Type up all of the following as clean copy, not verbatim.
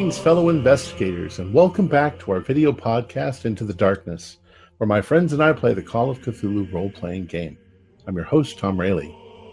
Greetings, fellow investigators, and welcome back to our video podcast, Into the Darkness, where my friends and I play the Call of Cthulhu role-playing game. I'm your host, Tom Rayleigh.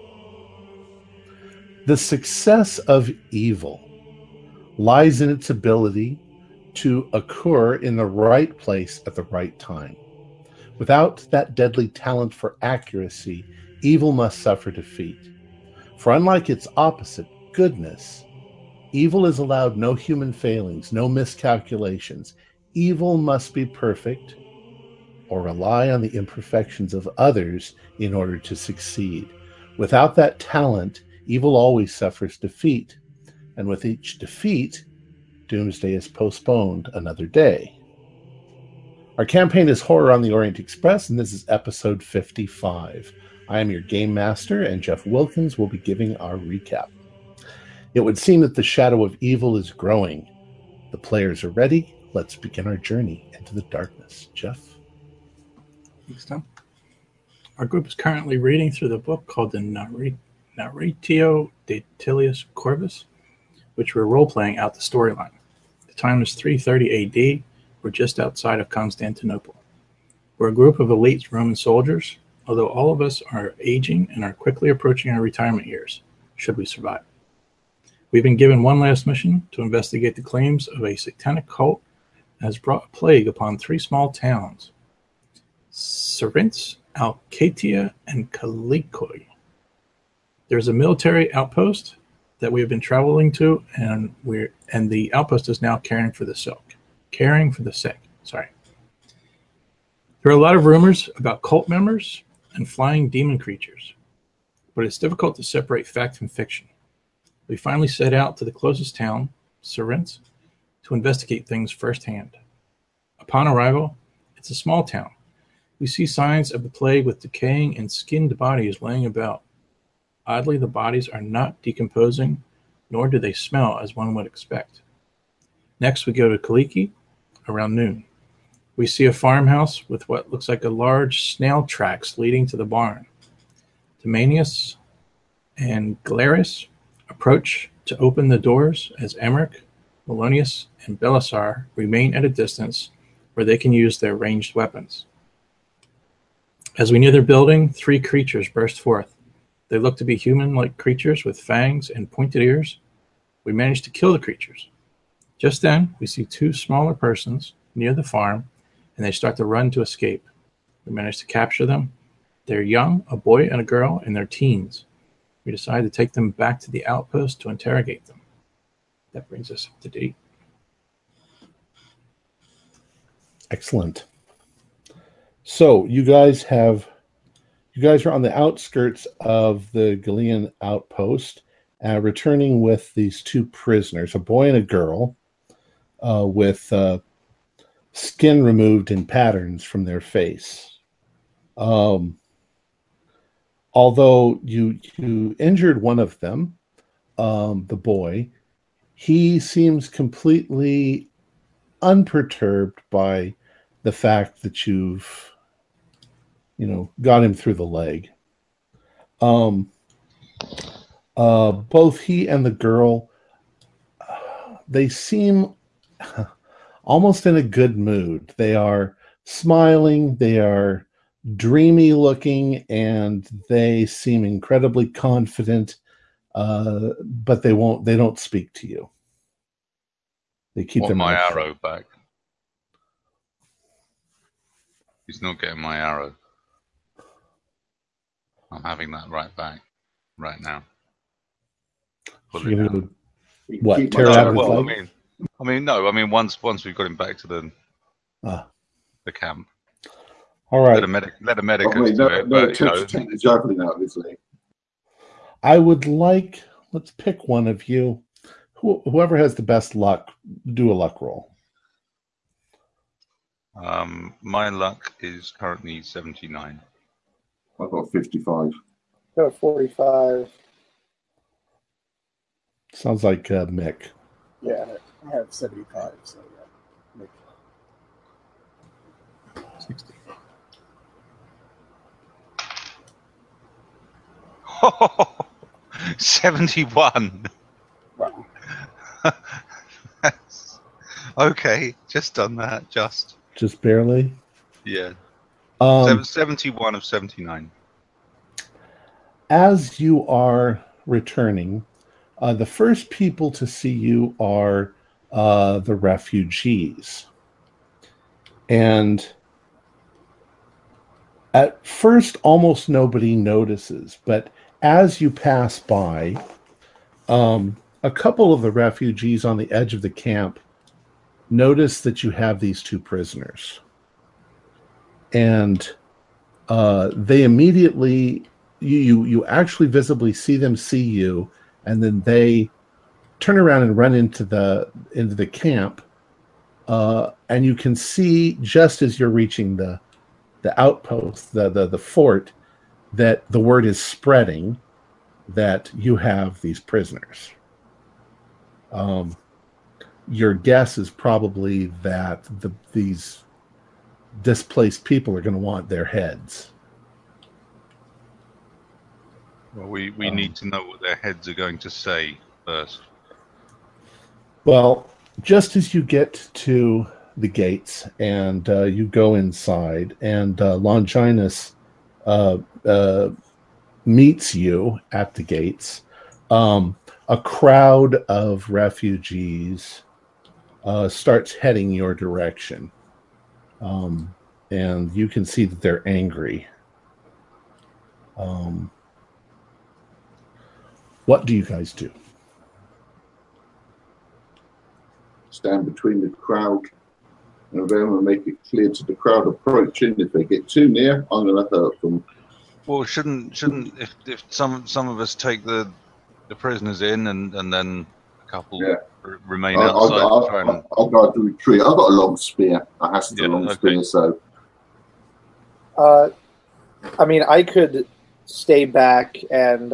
The success of evil lies in its ability to occur in the right place at the right time. Without that deadly talent for accuracy, evil must suffer defeat. For unlike its opposite, goodness, evil is allowed no human failings, no miscalculations. Evil must be perfect or rely on the imperfections of others in order to succeed. Without that talent, evil always suffers defeat. And with each defeat, doomsday is postponed another day. Our campaign is Horror on the Orient Express, and this is episode 55. I am your game master, and Jeff Wilkins will be giving our recap. It would seem that the shadow of evil is growing. The players are ready. Let's begin our journey into the darkness. Jeff? Thanks, Tom. Our group is currently reading through the book called the Narratio de Tilius Corvus, which we're role-playing out the storyline. The time is 330 AD. We're just outside of Constantinople. We're a group of elite Roman soldiers, although all of us are aging and are quickly approaching our retirement years, should we survive. We've been given one last mission to investigate the claims of a satanic cult that has brought a plague upon three small towns, Cerinth, Alcatia, and Calicoi. There's a military outpost that we have been traveling to, and the outpost is now caring for the sick. Sorry. There are a lot of rumors about cult members and flying demon creatures, but it's difficult to separate fact from fiction. We finally set out to the closest town, Cerinth, to investigate things firsthand. Upon arrival, it's a small town. We see signs of the plague with decaying and skinned bodies laying about. Oddly, the bodies are not decomposing, nor do they smell as one would expect. Next, we go to Calicoi around noon. We see a farmhouse with what looks like a large snail tracks leading to the barn. Timonius and Galerius approach to open the doors as Emmerich, Melonius, and Belisar remain at a distance where they can use their ranged weapons. As we near their building, three creatures burst forth. They look to be human-like creatures with fangs and pointed ears. We manage to kill the creatures. Just then, we see two smaller persons near the farm, and they start to run to escape. We manage to capture them. They're young, a boy and a girl, in their teens. We decide to take them back to the outpost to interrogate them. That brings us up to date. Excellent. So you guys are on the outskirts of the Galilean outpost, returning with these two prisoners, a boy and a girl, with skin removed in patterns from their face. Although you injured one of them, the boy, he seems completely unperturbed by the fact that you've, got him through the leg. Both he and the girl, they seem almost in a good mood. They are smiling, they are dreamy looking, and they seem incredibly confident, but they don't speak to you. They keep their my mouth arrow back. He's not getting my arrow. I'm having that right back right now. You're gonna go, what, tear out his leg? No. Once we've got him back to the camp. All right. Let a medic do it. Take the juggling out of his leg. I would like, let's pick one of you. Whoever has the best luck, do a luck roll. My luck is currently 79. I've got 55. Got 45. Sounds like Mick. Yeah, I have 75, so yeah. Mick. 60. 71. Wow. Okay, just done that. Just barely. yeah. Um, 71 of 79. as you are returning, the first people to see you are the refugees. And at first, almost nobody notices, but as you pass by, a couple of the refugees on the edge of the camp notice that you have these two prisoners. And they immediately, you actually visibly see them see you, and then they turn around and run into the camp. And you can see, just as you're reaching the outpost, the fort, that the word is spreading that you have these prisoners. Your guess is probably that these displaced people are going to want their heads. Well, we need to know what their heads are going to say first. Well, just as you get to the gates and you go inside, and Longinus meets you at the gates, a crowd of refugees starts heading your direction. And you can see that they're angry. What do you guys do? Stand between the crowd and them and make it clear to the crowd approaching. If they get too near, I'm going to hurt them. Well, shouldn't if some of us take the prisoners in and then a couple remain outside? I'll go to retreat. I've got a long spear. I have a long spear, so. I mean, I could stay back and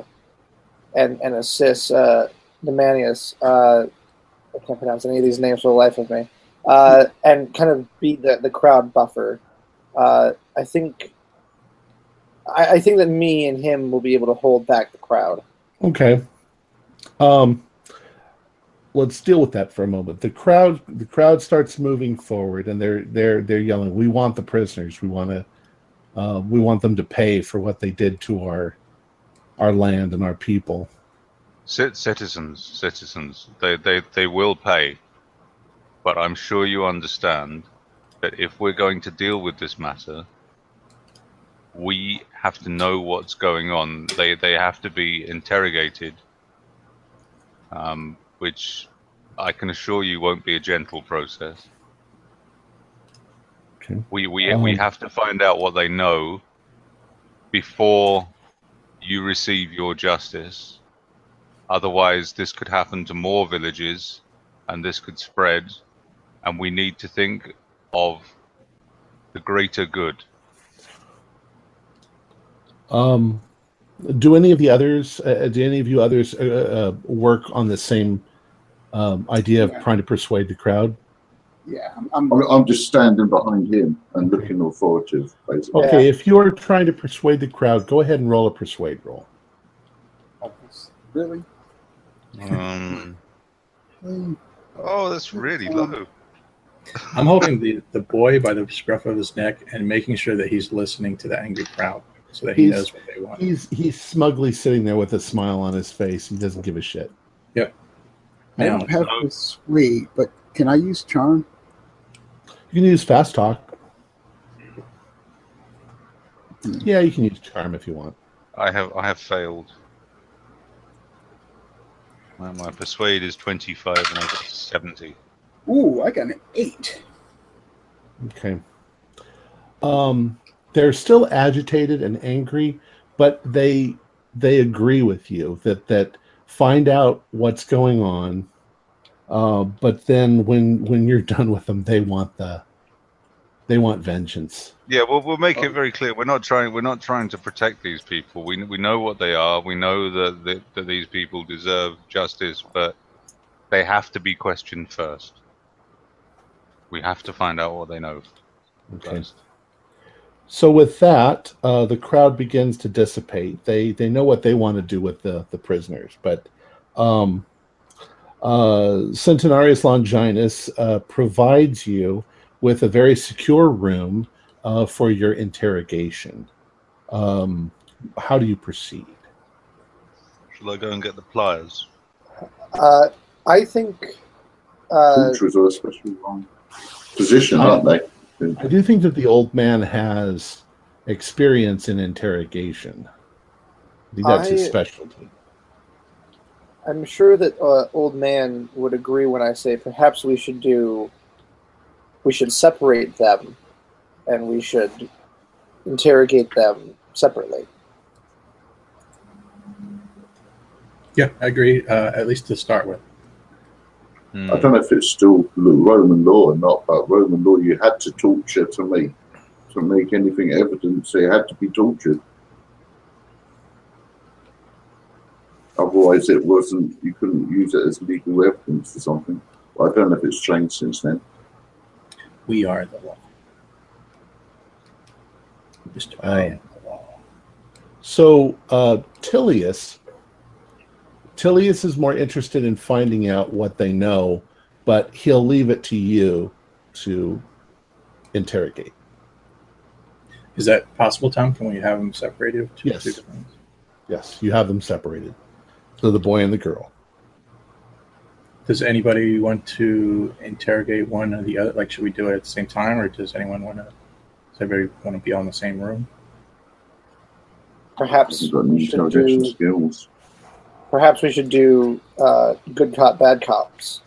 assist Nemanius. I can't pronounce any of these names for the life of me. And kind of be the crowd buffer. I think that me and him will be able to hold back the crowd. Okay. Let's deal with that for a moment. The crowd starts moving forward, and they're yelling, "We want the prisoners. We want them to pay for what they did to our land and our people." Citizens, they will pay, but I'm sure you understand that if we're going to deal with this matter, we have to know what's going on. They have to be interrogated, which I can assure you won't be a gentle process. Okay. We have to find out what they know before you receive your justice. Otherwise, this could happen to more villages, and this could spread, and we need to think of the greater good. Do any of you others work on the same idea of trying to persuade the crowd? Yeah, I'm just standing behind him and looking authoritative, basically. Okay, if you're trying to persuade the crowd, go ahead and roll a persuade roll. Really? Oh, that's really low. I'm holding the boy by the scruff of his neck and making sure that he's listening to the angry crowd so that he knows what they want. He's smugly sitting there with a smile on his face. He doesn't give a shit. Yep. I don't have persuade, but can I use charm? You can use fast talk. Yeah, you can use charm if you want. I have failed. My persuade is 25 and I got 70. Ooh, I got an 8. Okay. They're still agitated and angry, but they agree with you that find out what's going on. But then when you're done with them, they want vengeance. Yeah, well, we'll make it very clear. We're not trying to protect these people. We know what they are. We know that these people deserve justice, but they have to be questioned first. We have to find out what they know. Okay. First. So with that, the crowd begins to dissipate. They know what they want to do with the prisoners, but Centenarius Longinus provides you with a very secure room for your interrogation. How do you proceed? Shall I go and get the pliers? I think. Torturers are especially wrong position, aren't they? I do think that the old man has experience in interrogation. I think that's his specialty. I'm sure that old man would agree when I say perhaps we should separate them, and we should interrogate them separately. Yeah, I agree. At least to start with. I don't know if it's still Roman law or not, but Roman law, you had to torture to make anything evidence. It had to be tortured. Otherwise, it wasn't. You couldn't use it as legal evidence or something. But I don't know if it's changed since then. We are the law. Mr. I am the law. So, Tilius is more interested in finding out what they know, but he'll leave it to you to interrogate. Is that possible, Tom? Can we have them separated? Yes. Yes, you have them separated. So the boy and the girl. Does anybody want to interrogate one or the other? Like, should we do it at the same time, or does everybody want to be all in the same room? Perhaps we should do good cop, bad cops.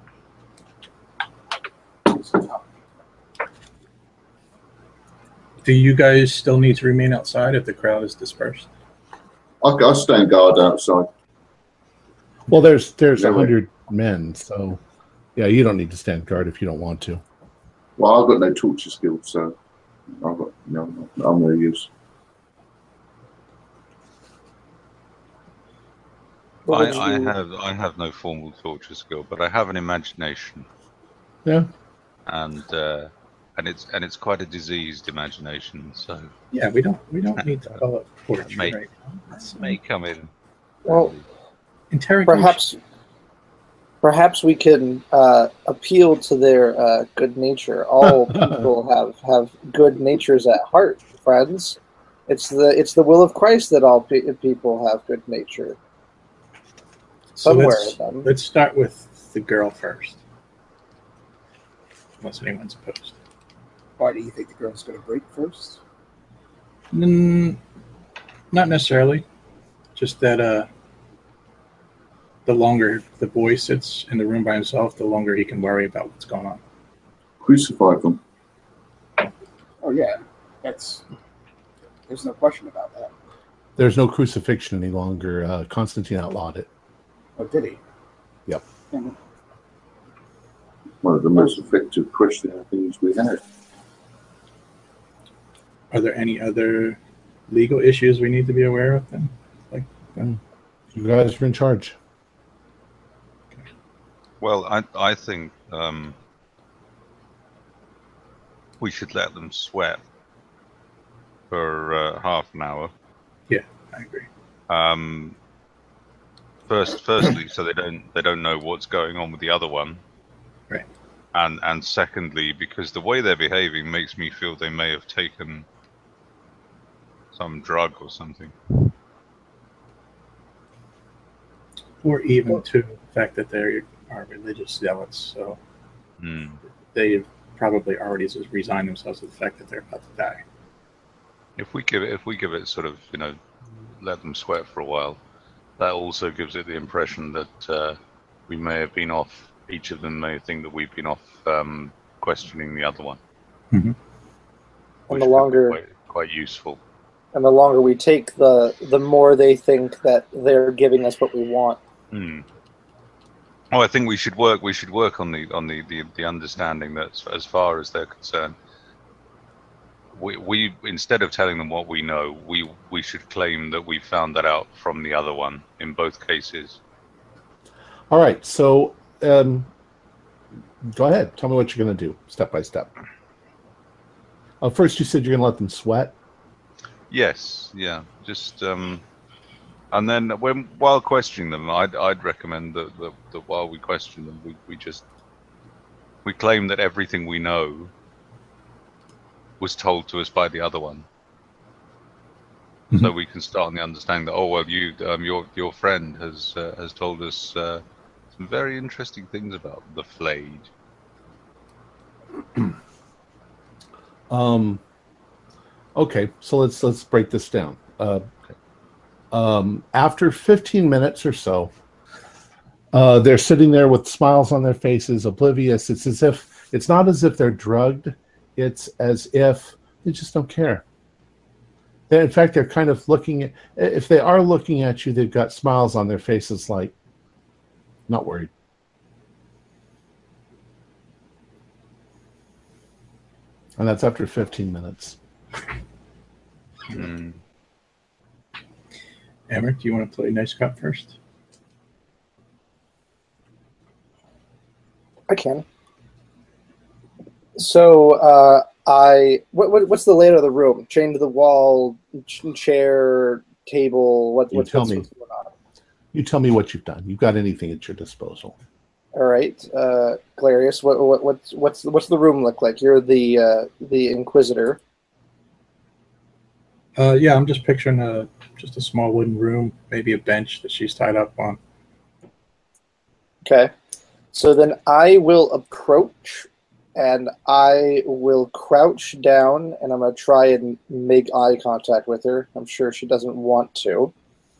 Do you guys still need to remain outside if the crowd is dispersed? I'll stand guard outside. Well, there's 100 men, so yeah, you don't need to stand guard if you don't want to. Well, I've got no torture skills, so I'm no use. I have no formal torture skill, but I have an imagination. Yeah. And it's quite a diseased imagination, so yeah, we don't need to call it torture. May come in. Well, interrogation. Perhaps we can appeal to their good nature. All people have good natures at heart, friends. It's the will of Christ that all people have good nature. Somewhere let's start with the girl first. Unless anyone's opposed. Why do you think the girl's going to break first? Not necessarily. Just that the longer the boy sits in the room by himself, the longer he can worry about what's going on. Crucify them. Oh yeah, there's no question about that. There's no crucifixion any longer. Constantine outlawed it. Oh, did he? Yep. One of the most effective Christian things we have. Are there any other legal issues we need to be aware of then? You guys are in charge. Okay. Well, I think we should let them sweat for half an hour. Yeah, I agree. Firstly, so they don't know what's going on with the other one, right? And secondly, because the way they're behaving makes me feel they may have taken some drug or something, or even to the fact that they are religious zealots. So they've probably already just resigned themselves to the fact that they're about to die. If we give it sort of, let them sweat for a while. That also gives it the impression that we may have been off. Each of them may think that we've been off questioning the other one. Mm-hmm. And the longer quite useful. And the longer we take, the more they think that they're giving us what we want. Oh, I think we should work on the understanding that as far as they're concerned, we instead of telling them what we know, we should claim that we found that out from the other one in both cases. All right, so go ahead. Tell me what you're going to do, step by step. First, you said you're going to let them sweat. Yes, yeah. Just And then while questioning them, I'd recommend that while we question them, we claim that everything we know was told to us by the other one. Mm-hmm. So we can start on the understanding that, oh well, your friend has told us some very interesting things about the Flayed. Okay, so let's break this down. After 15 minutes or so, they're sitting there with smiles on their faces, oblivious. It's not as if they're drugged. It's as if they just don't care. In fact, they're kind of looking if they are looking at you, they've got smiles on their faces like, not worried. And that's after 15 minutes. Emmerich, do you want to play Nice Cop first? I can. So, what's the layout of the room? Chained to the wall, chair, table. What's going on? You tell me what you've done. You've got anything at your disposal. All right, Galerius. What's the room look like? You're the Inquisitor. Yeah, I'm just picturing just a small wooden room, maybe a bench that she's tied up on. Okay, so then I will approach. And I will crouch down, and I'm going to try and make eye contact with her. I'm sure she doesn't want to.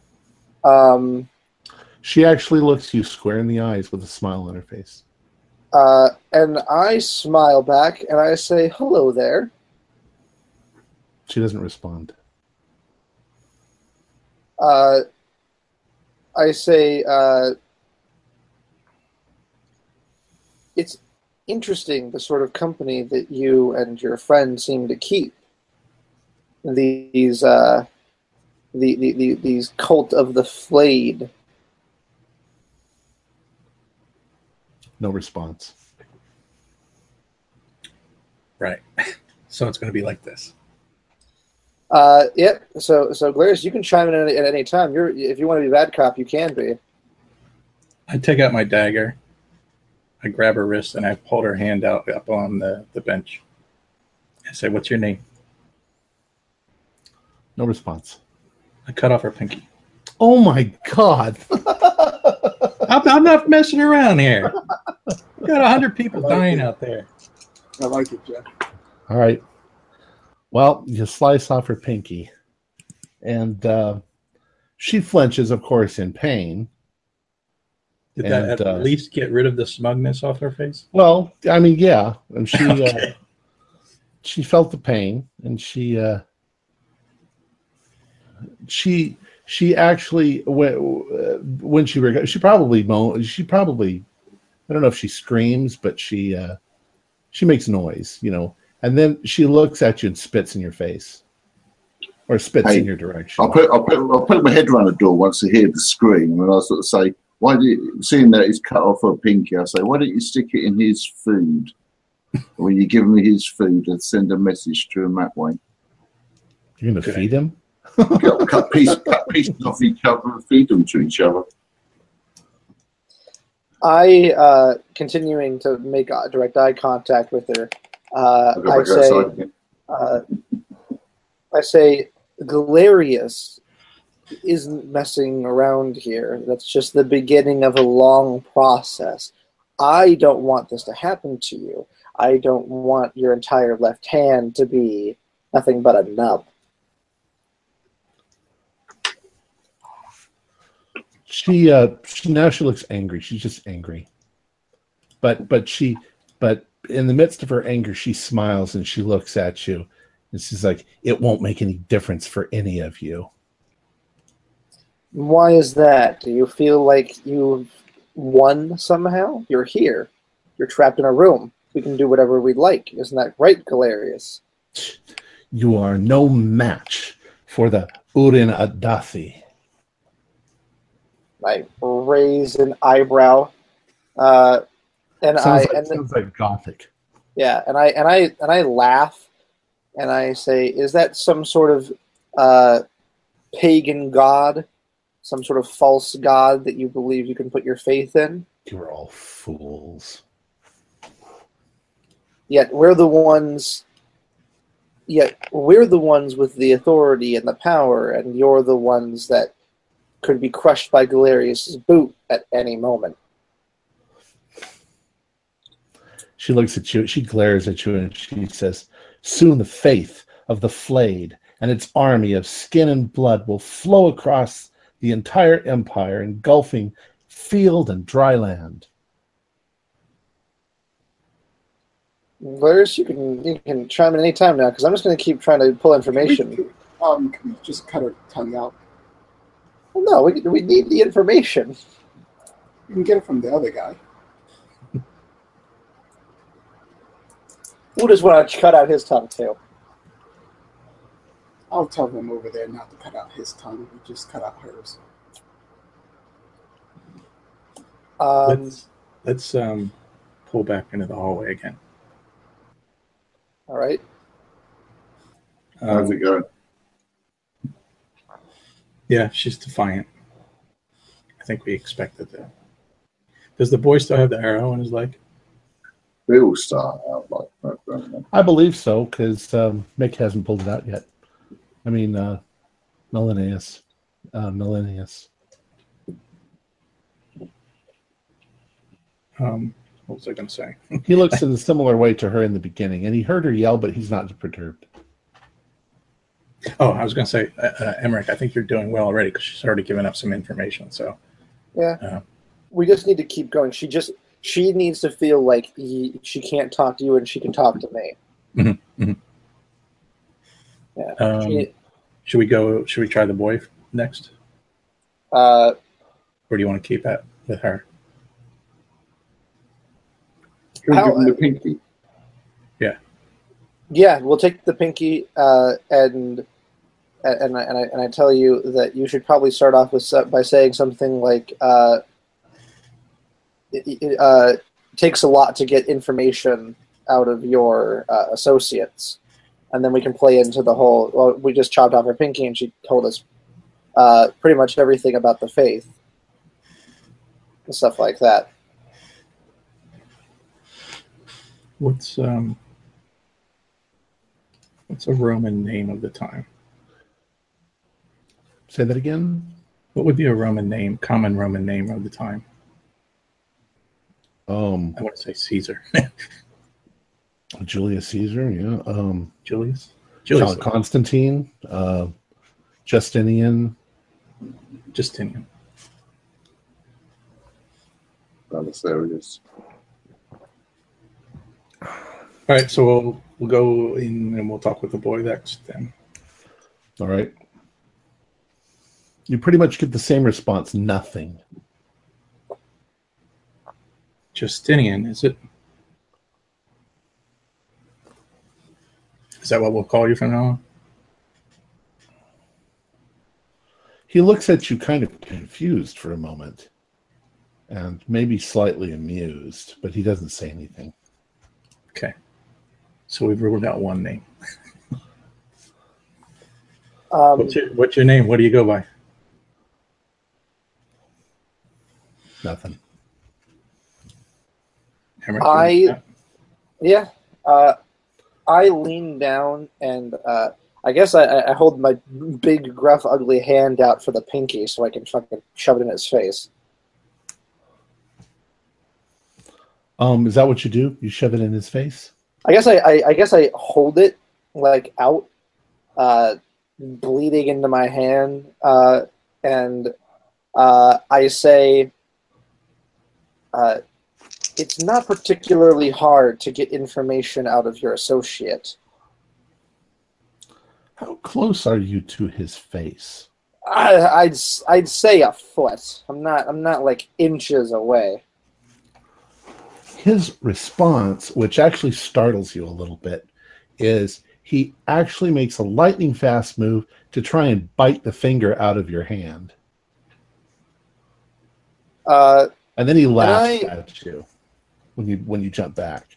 She actually looks you square in the eyes with a smile on her face. And I smile back, and I say, hello there. She doesn't respond. I say, it's interesting the sort of company that you and your friend seem to keep. These cult of the Flayed. No response. Right. So it's going to be like this. Yep. So Galerius, you can chime in at any time. If you want to be bad cop, you can be. I take out my dagger. I grab her wrist and I hold her hand out up on the bench. I say, "What's your name?" No response. I cut off her pinky. Oh my God! I'm not messing around here. Got 100 people dying out there. I like it, Jeff. All right. Well, you slice off her pinky, and she flinches, of course, in pain. Did that at least get rid of the smugness off her face? Well, I mean, yeah. And she okay. She felt the pain, and she actually when she probably I don't know if she screams, but she makes noise, and then she looks at you and spits in your face, or spits in your direction. I'll put my head around the door once I hear the scream, and I'll sort of say, seeing that he's cut off her pinky, I say, why don't you stick it in his food? When you give him his food and send a message to him that way. You're going to feed him? cut pieces off each other and feed them to each other. I, continuing to make direct eye contact with her, I say, Galerius isn't messing around here. That's just the beginning of a long process. I don't want this to happen to you. I don't want your entire left hand to be nothing but a nub. She now she looks angry. She's just angry. But in the midst of her anger, she smiles and she looks at you, and she's like, "It won't make any difference for any of you." Why is that? Do you feel like you've won somehow? You're here. You're trapped in a room. We can do whatever we'd like. Isn't that right, Galerius? You are no match for the Urin Adathi. I raise an eyebrow, and sounds like Gothic. Yeah, and I laugh, and I say, "Is that some sort of pagan god? some sort of false god that you believe you can put your faith in. You're all fools. Yet we're the ones with the authority and the power, and you're the ones that could be crushed by Galerius' boot at any moment. She looks at you, she glares at you, and she says, "Soon the faith of the flayed and its army of skin and blood will flow across the entire empire, engulfing field and dry land." Galerius, you can chime in any time now, because I'm just going to keep trying to pull information. Can we just cut her tongue out? Well, no, we need the information. You can get it from the other guy. Who just want to cut out his tongue too? I'll tell him over there not to cut out his tongue. We just cut out hers. Let's pull back into the hallway again. All right. How's it going? Yeah, she's defiant. I think we expected that. Does the boy still have the arrow in his leg? They all start out like that, don't they? I believe so, because Mick hasn't pulled it out yet. I mean, Melanius. What was I going to say? He looks in a similar way to her in the beginning, and he heard her yell, but he's not perturbed. Oh, I was going to say, Emmerich, I think you're doing well already because she's already given up some information. So yeah, we just need to keep going. She needs to feel like she can't talk to you and she can talk to me. Mm-hmm, mm-hmm. Yeah. Should we try the boy next? Or do you want to keep it with her? Can we give him the pinky? Yeah, we'll take the pinky, and I tell you that you should probably start off by saying something like, it takes a lot to get information out of your associates, and then we can play into the whole, well, we just chopped off her pinky and she told us pretty much everything about the faith and stuff like that. What's a Roman name of the time? Say that again? What would be a Roman name, common Roman name of the time? I want to say Caesar. Julius Caesar, yeah. Julius? Constantine, Justinian. Belisarius. All right, so we'll go in and we'll talk with the boy next then. All right. You pretty much get the same response, nothing. Justinian, is it? Is that what we'll call you from now on? He looks at you kind of confused for a moment and maybe slightly amused, but he doesn't say anything. Okay. So we've ruled out one name. What's your name? What do you go by? Nothing. Emmerich, I lean down and I guess I hold my big, gruff, ugly hand out for the pinky so I can fucking shove it in his face. Is that what you do? You shove it in his face? I guess I hold it like out, bleeding into my hand, and I say, it's not particularly hard to get information out of your associate. How close are you to his face? I'd say a foot. I'm not like inches away. His response, which actually startles you a little bit, is he actually makes a lightning fast move to try and bite the finger out of your hand. And then he laughs at you when you jump back.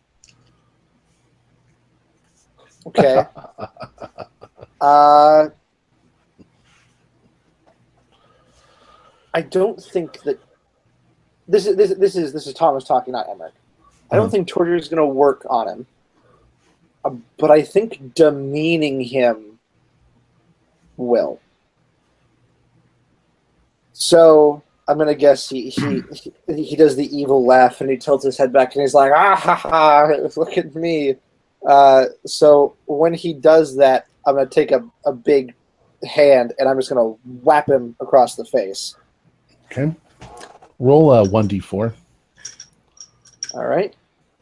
Okay. I don't think that this is Thomas talking, not Emmerich. I don't think torture is going to work on him, but I think demeaning him will. So I'm going to guess he does the evil laugh and he tilts his head back and he's like, ah ha ha, look at me. So when he does that, I'm going to take a big hand and I'm just going to whap him across the face. Okay. Roll a 1d4. All right.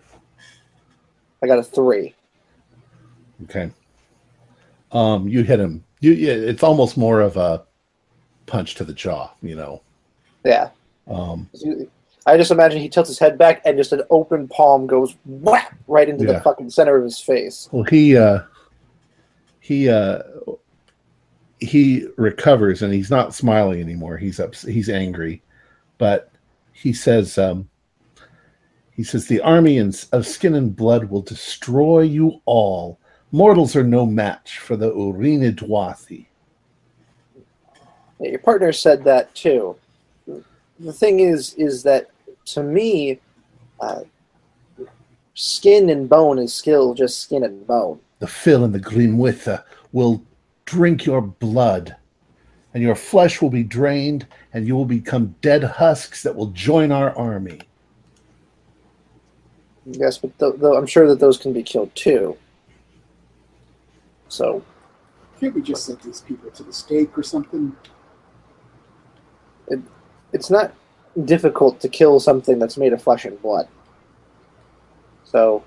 I got a 3. Okay. You hit him. It's almost more of a punch to the jaw, you know. Yeah. I just imagine he tilts his head back and just an open palm goes whap right into the fucking center of his face. Well, he recovers and he's not smiling anymore. He's angry, but he says the army of skin and blood will destroy you all. Mortals are no match for the Urine Dwathi. Yeah, your partner said that too. The thing is that to me, skin and bone is still just skin and bone. The Phil and the Grimwitha will drink your blood, and your flesh will be drained, and you will become dead husks that will join our army. Yes, but though I'm sure that those can be killed too. So, can't we just set these people to the stake or something? It's not difficult to kill something that's made of flesh and blood. So,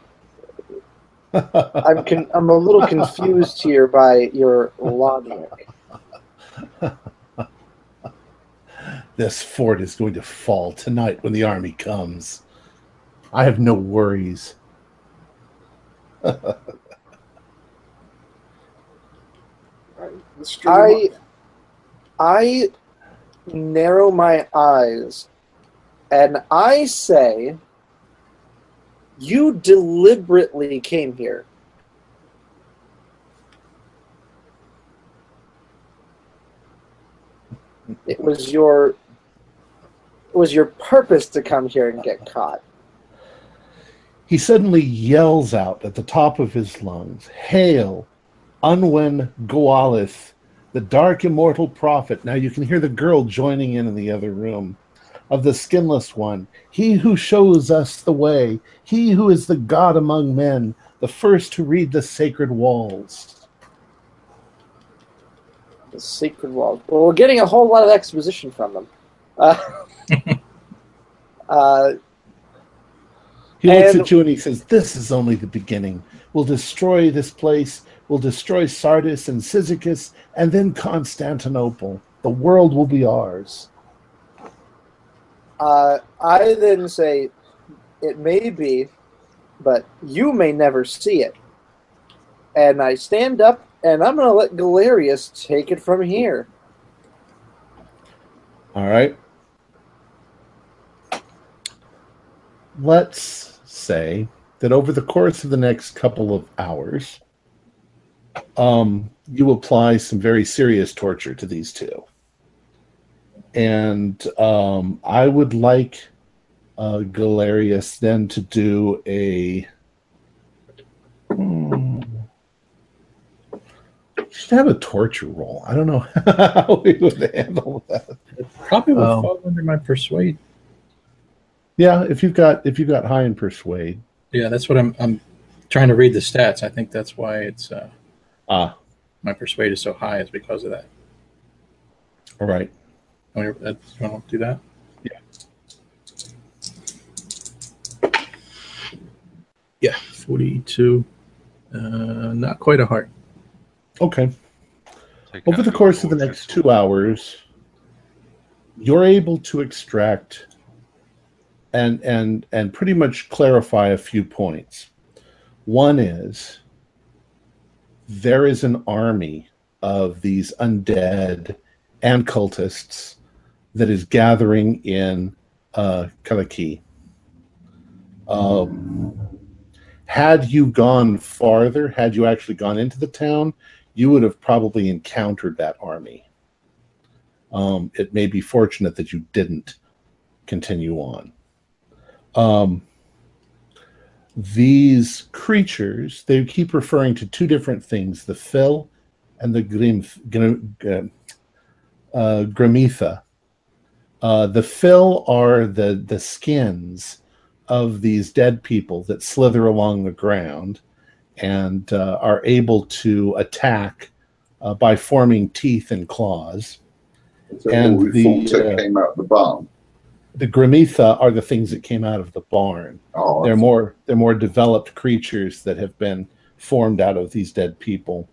I'm a little confused here by your logic. This fort is going to fall tonight when the army comes. I have no worries. I narrow my eyes and I say, you deliberately came here. It was your purpose to come here and get caught. He suddenly yells out at the top of his lungs, "Hail, Unwen Goalith, the dark immortal prophet." Now you can hear the girl joining in the other room. "Of the skinless one, he who shows us the way, he who is the God among men, the first to read the sacred walls." The sacred walls. Well, we're getting a whole lot of exposition from them. He looks at you and he says, "This is only the beginning. We'll destroy this place. We'll destroy Sardis and Cyzicus and then Constantinople. The world will be ours." I then say, it may be, but you may never see it. And I stand up and I'm going to let Galerius take it from here. All right. Let's say that over the course of the next couple of hours, you apply some very serious torture to these two. And I would like Galerius then to do a... should have a torture roll. I don't know how we would handle that. It probably would fall under my persuade. Yeah, if you've got high in persuade. Yeah, that's what I'm trying to read the stats. I think that's why it's my persuade is so high, is because of that. All right. You want to do that? Yeah. Yeah, 42. Not quite a heart. Okay. Over the course of the next 2 hours, you're able to extract and pretty much clarify a few points. One is, there is an army of these undead and cultists that is gathering in Kalaki. Had you gone farther, had you actually gone into the town, you would have probably encountered that army. it may be fortunate that you didn't continue on. These creatures, they keep referring to two different things, the Phil and the Grimitha. The Phil are the skins of these dead people that slither along the ground and are able to attack by forming teeth and claws. So and all the thoughts that came out of the barn. The Grimitha are the things that came out of the barn. Oh, they're more developed creatures that have been formed out of these dead people.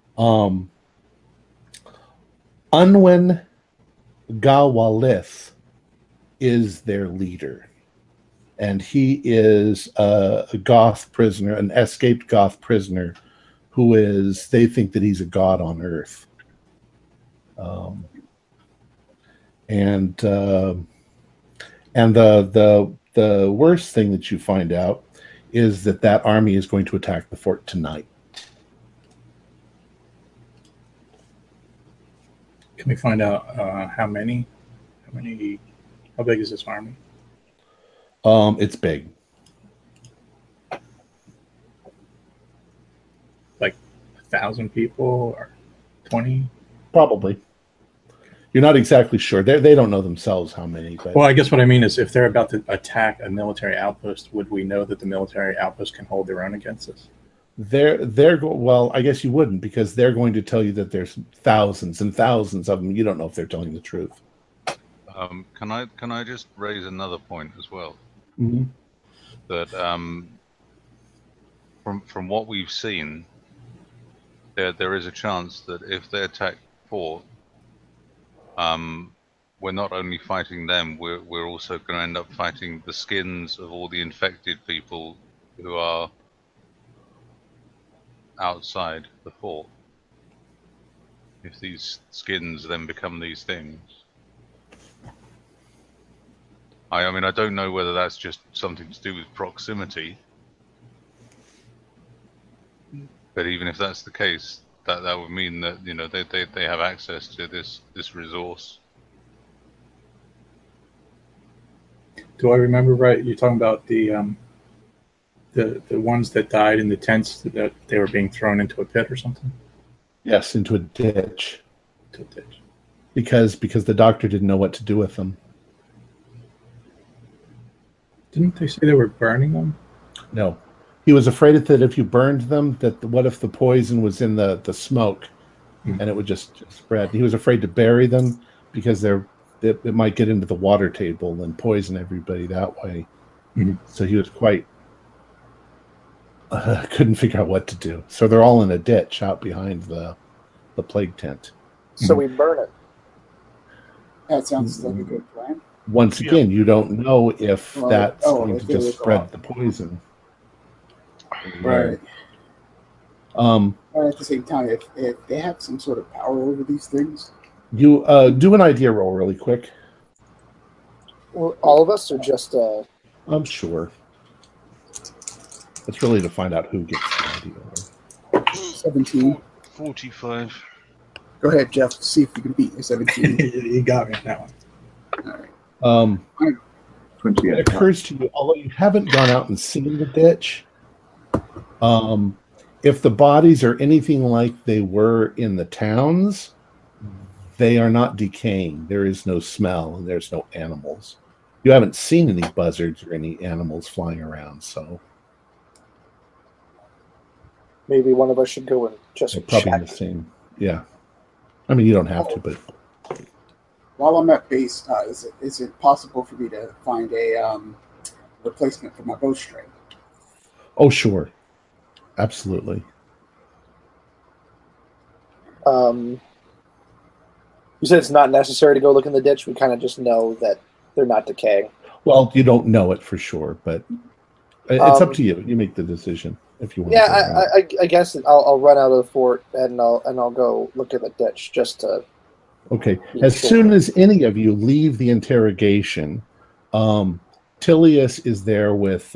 Unwin Gawalith is their leader, and he is a Goth prisoner, an escaped Goth prisoner, who is, they think that he's a god on Earth. And the worst thing that you find out is that army is going to attack the fort tonight. Can we find out how big is this army? It's big. Like 1,000 people or 20? Probably. You're not exactly sure. They don't know themselves how many. But well, I guess what I mean is if they're about to attack a military outpost, would we know that the military outpost can hold their own against us? Well, I guess you wouldn't, because they're going to tell you that there's thousands and thousands of them. You don't know if they're telling the truth. Can I just raise another point as well? Mm-hmm. That from what we've seen, there is a chance that if they attack fort, we're not only fighting them, we're also going to end up fighting the skins of all the infected people who are outside the fort. If these skins then become these things. I mean, I don't know whether that's just something to do with proximity, but even if that's the case, that would mean that, you know, they have access to this resource. Do I remember right? You're talking about the ones that died in the tents, that they were being thrown into a pit or something? Yes, into a ditch. Because the doctor didn't know what to do with them. Didn't they say they were burning them? No. He was afraid that if you burned them, that what if the poison was in the smoke, and it would just spread. He was afraid to bury them because it might get into the water table and poison everybody that way. Mm-hmm. So he was quite couldn't figure out what to do. So they're all in a ditch out behind the plague tent. So we burn it. That sounds like a good plan. Once again, you don't know if that's going to just spread the poison. Right. Or at the same time, if they have some sort of power over these things, you do an idea roll really quick. Well, all of us, or just? I'm sure. It's really to find out who gets the idea. 17. 45. Go ahead, Jeff. See if you can beat your 17. You got me on that one. All right. 28. It occurs to you, although you haven't gone out and seen the ditch, if the bodies are anything like they were in the towns, they are not decaying. There is no smell, and there's no animals. You haven't seen any buzzards or any animals flying around, so maybe one of us should go and just they're probably check. the same. Yeah, I mean, you don't have to, but While I'm at base, is it possible for me to find a replacement for my bowstring? oh, sure, absolutely. You said it's not necessary to go look in the ditch. We kind of just know that they're not decaying. Well, you don't know it for sure, but it's up to you. You make the decision if you want. Yeah, I guess I'll run out of the fort and I'll go look at the ditch just to. Okay. As soon as any of you leave the interrogation, Tilius is there with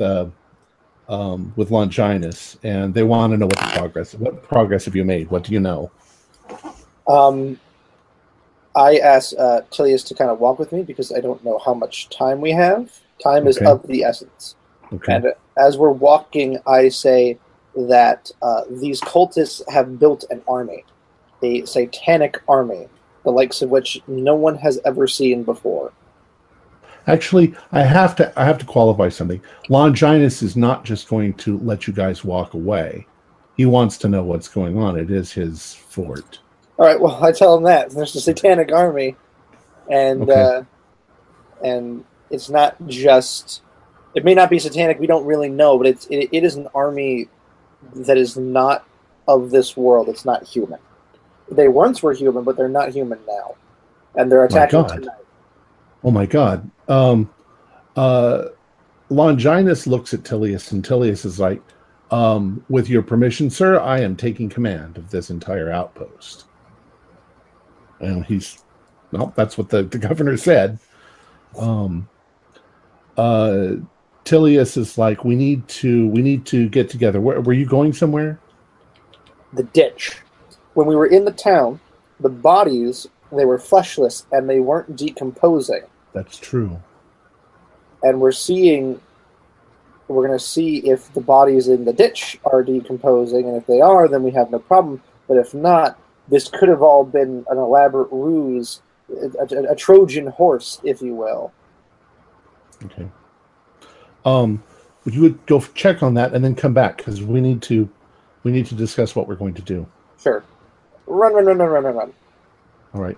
Longinus, and they want to know what progress have you made? What do you know? I asked Tilius to kind of walk with me because I don't know how much time we have. Time is Okay. of the essence. Okay. And as we're walking, I say that these cultists have built an army, a satanic army, the likes of which no one has ever seen before. Actually, I have to qualify something. Longinus is not just going to let you guys walk away. He wants to know what's going on. It is his fort. All right. Well, I tell him that there's a satanic army, and Okay. and it's not just. It may not be satanic. We don't really know, but it is an army that is not of this world. It's not human. They once were human, but they're not human now, and they're attacking God. tonight. Oh my God. Longinus looks at Tilius, and Tilius is like, with your permission, sir, I am taking command of this entire outpost. And that's what the governor said. Tilius is like, we need to get together. Were you going somewhere? The ditch. When we were in the town, the bodies, they were fleshless and they weren't decomposing. That's true. And we're going to see if the bodies in the ditch are decomposing, and if they are, then we have no problem. But if not, this could have all been an elaborate ruse, a Trojan horse, if you will. Okay. You would go check on that and then come back because we need to discuss what we're going to do. Sure. Run. All right.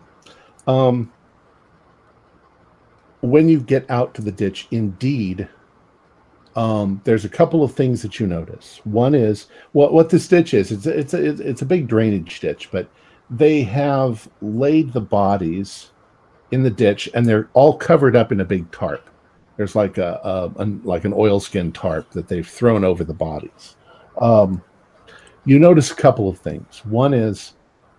When you get out to the ditch, indeed, there's a couple of things that you notice. One is what this ditch is. It's a big drainage ditch, but they have laid the bodies in the ditch, and they're all covered up in a big tarp. There's like an oilskin tarp that they've thrown over the bodies. You notice a couple of things. One is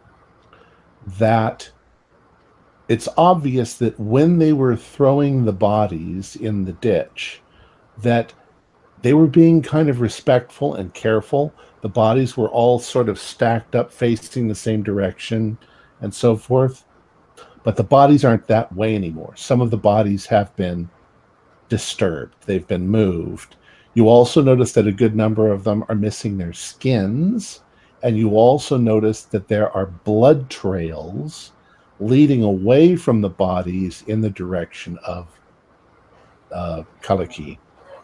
that it's obvious that when they were throwing the bodies in the ditch, that they were being kind of respectful and careful. The bodies were all sort of stacked up facing the same direction and so forth. But the bodies aren't that way anymore. Some of the bodies have been disturbed. They've been moved. You also notice that a good number of them are missing their skins. And you also notice that there are blood trails leading away from the bodies in the direction of Kaliki.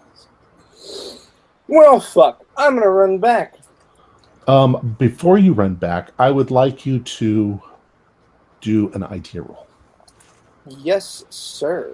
Well, fuck. I'm going to run back. Before you run back, I would like you to do an idea roll. Yes, sir.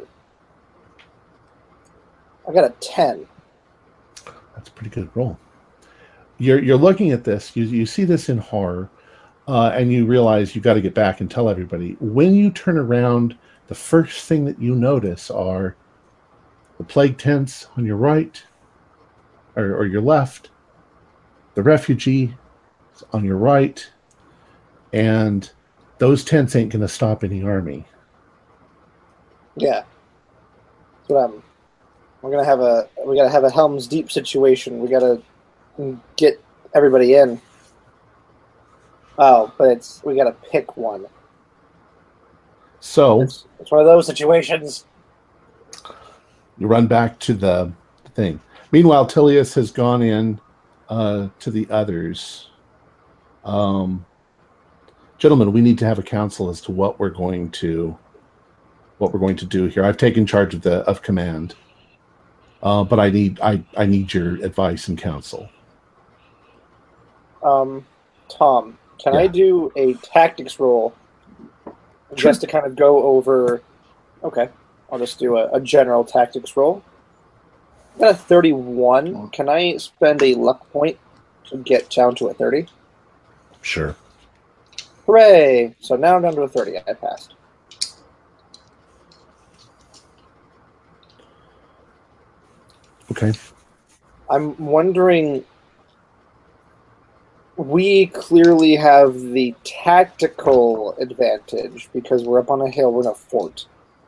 I got a 10. That's a pretty good roll. You're looking at this. You see this in horror, and you realize you got to get back and tell everybody. When you turn around, the first thing that you notice are the plague tents on your right or your left, the refugee on your right, and those tents ain't going to stop any army. Yeah. That's what we gotta have a Helm's Deep situation. We gotta get everybody in. Oh, but we gotta pick one. So It's one of those situations. you run back to the thing. Meanwhile, Tilius has gone in to the others. Gentlemen, we need to have a council as to what we're going to do here. I've taken charge of command, but I need your advice and counsel. Tom, can I do a tactics roll just to kind of go over? Okay, I'll just do a general tactics roll. I got a 31. Can I spend a luck point to get down to a 30? Sure. Hooray! So now I'm down to a 30. I passed. Okay. I'm wondering, we clearly have the tactical advantage because we're up on a hill, we're in a fort.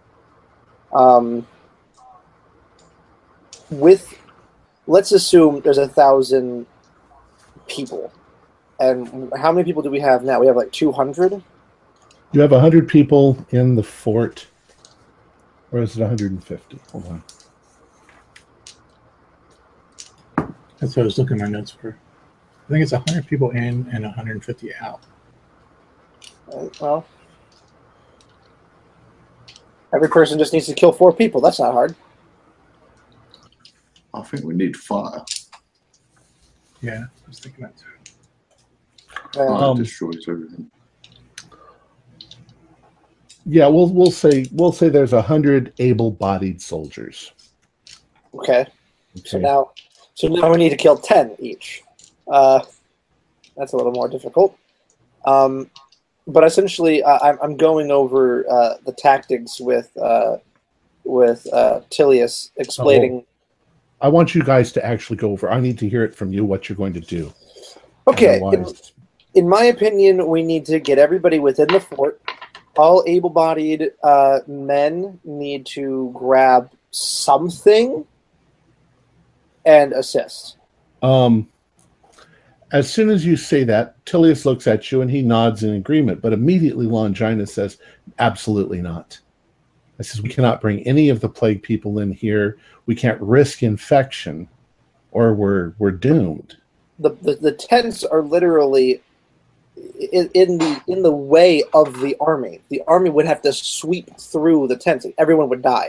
Let's assume there's 1,000 people. And how many people do we have now? We have like 200? You have 100 people in the fort, or is it 150? Hold on. That's what I was looking at my notes for. I think it's 100 people in and 150 out. Well, every person just needs to kill 4 people. That's not hard. I think we need fire. Yeah, I was thinking that too. Fire destroys everything. Yeah, we'll say there's 100 able-bodied soldiers. Okay. Okay. So now we need to kill 10 each. That's a little more difficult. But essentially, I'm going over the tactics with Tilius explaining. I want you guys to actually go over. I need to hear it from you what you're going to do. Okay. Otherwise, in my opinion, we need to get everybody within the fort. All able-bodied men need to grab something and assist. As soon as you say that, Tilius looks at you and he nods in agreement, but immediately Longina says, absolutely not. I says, we cannot bring any of the plague people in here. We can't risk infection or we're doomed. The tents are literally in the way of the army. The army would have to sweep through the tents. Everyone would die.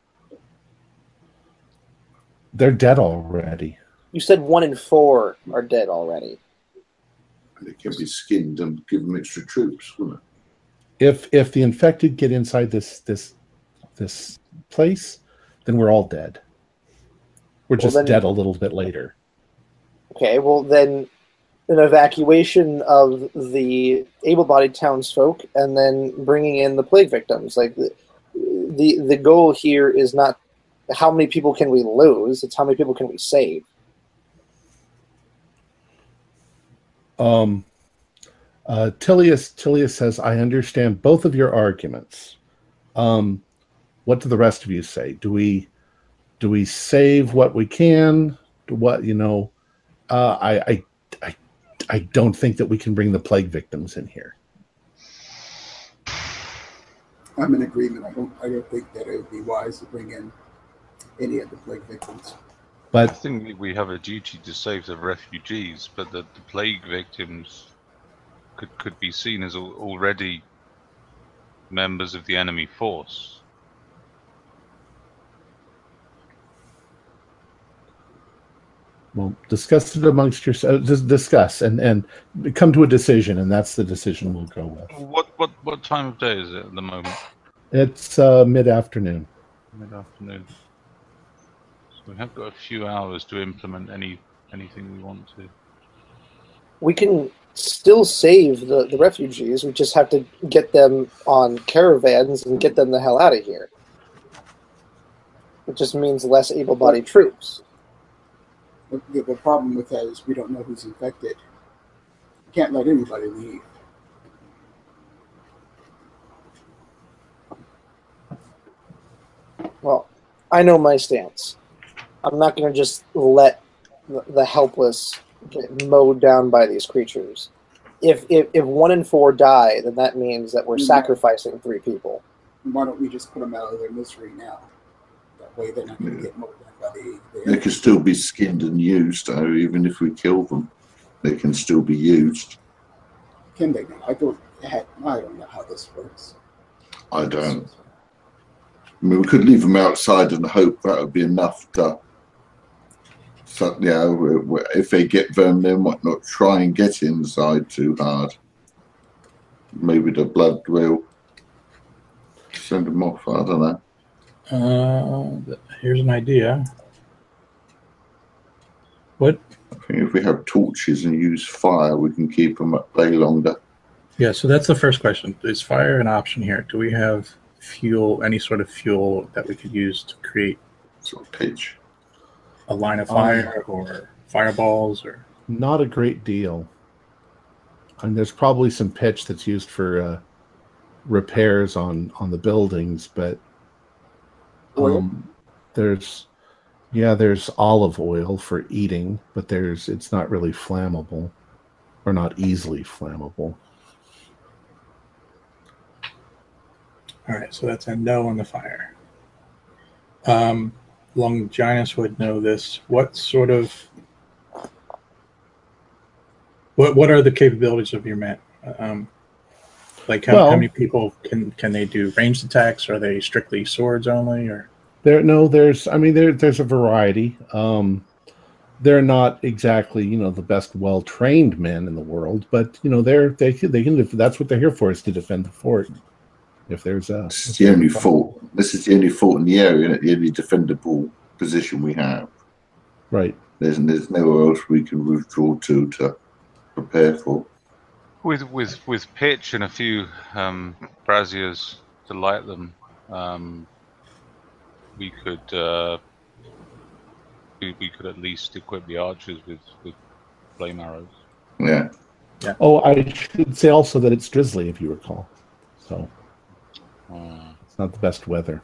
They're dead already. You said 1 in 4 are dead already. They can be skinned and give them extra troops, wouldn't it? If the infected get inside this place, then we're all dead. We're just dead a little bit later. Okay, well then an evacuation of the able-bodied townsfolk and then bringing in the plague victims. Like the goal here is not how many people can we lose, it's how many people can we save. Tilius says, I understand both of your arguments. What do the rest of you say? Do we save what we can? I don't think that we can bring the plague victims in here. I'm in agreement. I don't think that it would be wise to bring in any of the plague victims. But I think we have a duty to save the refugees, but the plague victims could be seen as already members of the enemy force. Well, discuss it amongst yourselves. Just discuss and come to a decision, and that's the decision we'll go with. What time of day is it at the moment? It's mid-afternoon. Mid-afternoon. So we have got a few hours to implement anything we want to. We can still save the refugees. We just have to get them on caravans and get them the hell out of here. It just means less able-bodied troops. The problem with that is we don't know who's infected. You can't let anybody leave. Well, I know my stance. I'm not going to just let the helpless get mowed down by these creatures. If 1 in 4 die, then that means that we're sacrificing 3 people. Why don't we just put them out of their misery now? That way they're not going to get mowed down by the They can still be skinned and used, though. Even if we kill them, they can still be used. Can they now? I don't know how this works. I don't. I mean, we could leave them outside and hope that would be enough to. So, if they get them, they might not try and get inside too hard. Maybe the blood will send them off. I don't know. Here's an idea. What? I think if we have torches and use fire, we can keep them at bay longer. Yeah, so that's the first question. Is fire an option here? Do we have fuel, any sort of fuel that we could use to create Sort of pitch. a line of fire or fireballs? Or Not a great deal. And there's probably some pitch that's used for repairs on the buildings, but there's olive oil for eating, but it's not really flammable or not easily flammable. All right, so that's a no on the fire. Longinus would know this. What sort of what are the capabilities of your men? Like how many people can they do ranged attacks? Are they strictly swords only, or there's a variety. They're not exactly the best well trained men in the world, but they can that's what they're here for, is to defend the fort. If there's a this is the only fort in the area, the only defendable position we have. Right. There's nowhere else we can withdraw to prepare for. With pitch and a few braziers to light them, we could at least equip the archers with flame arrows. Yeah. Oh, I should say also that it's drizzly, if you recall. So it's not the best weather.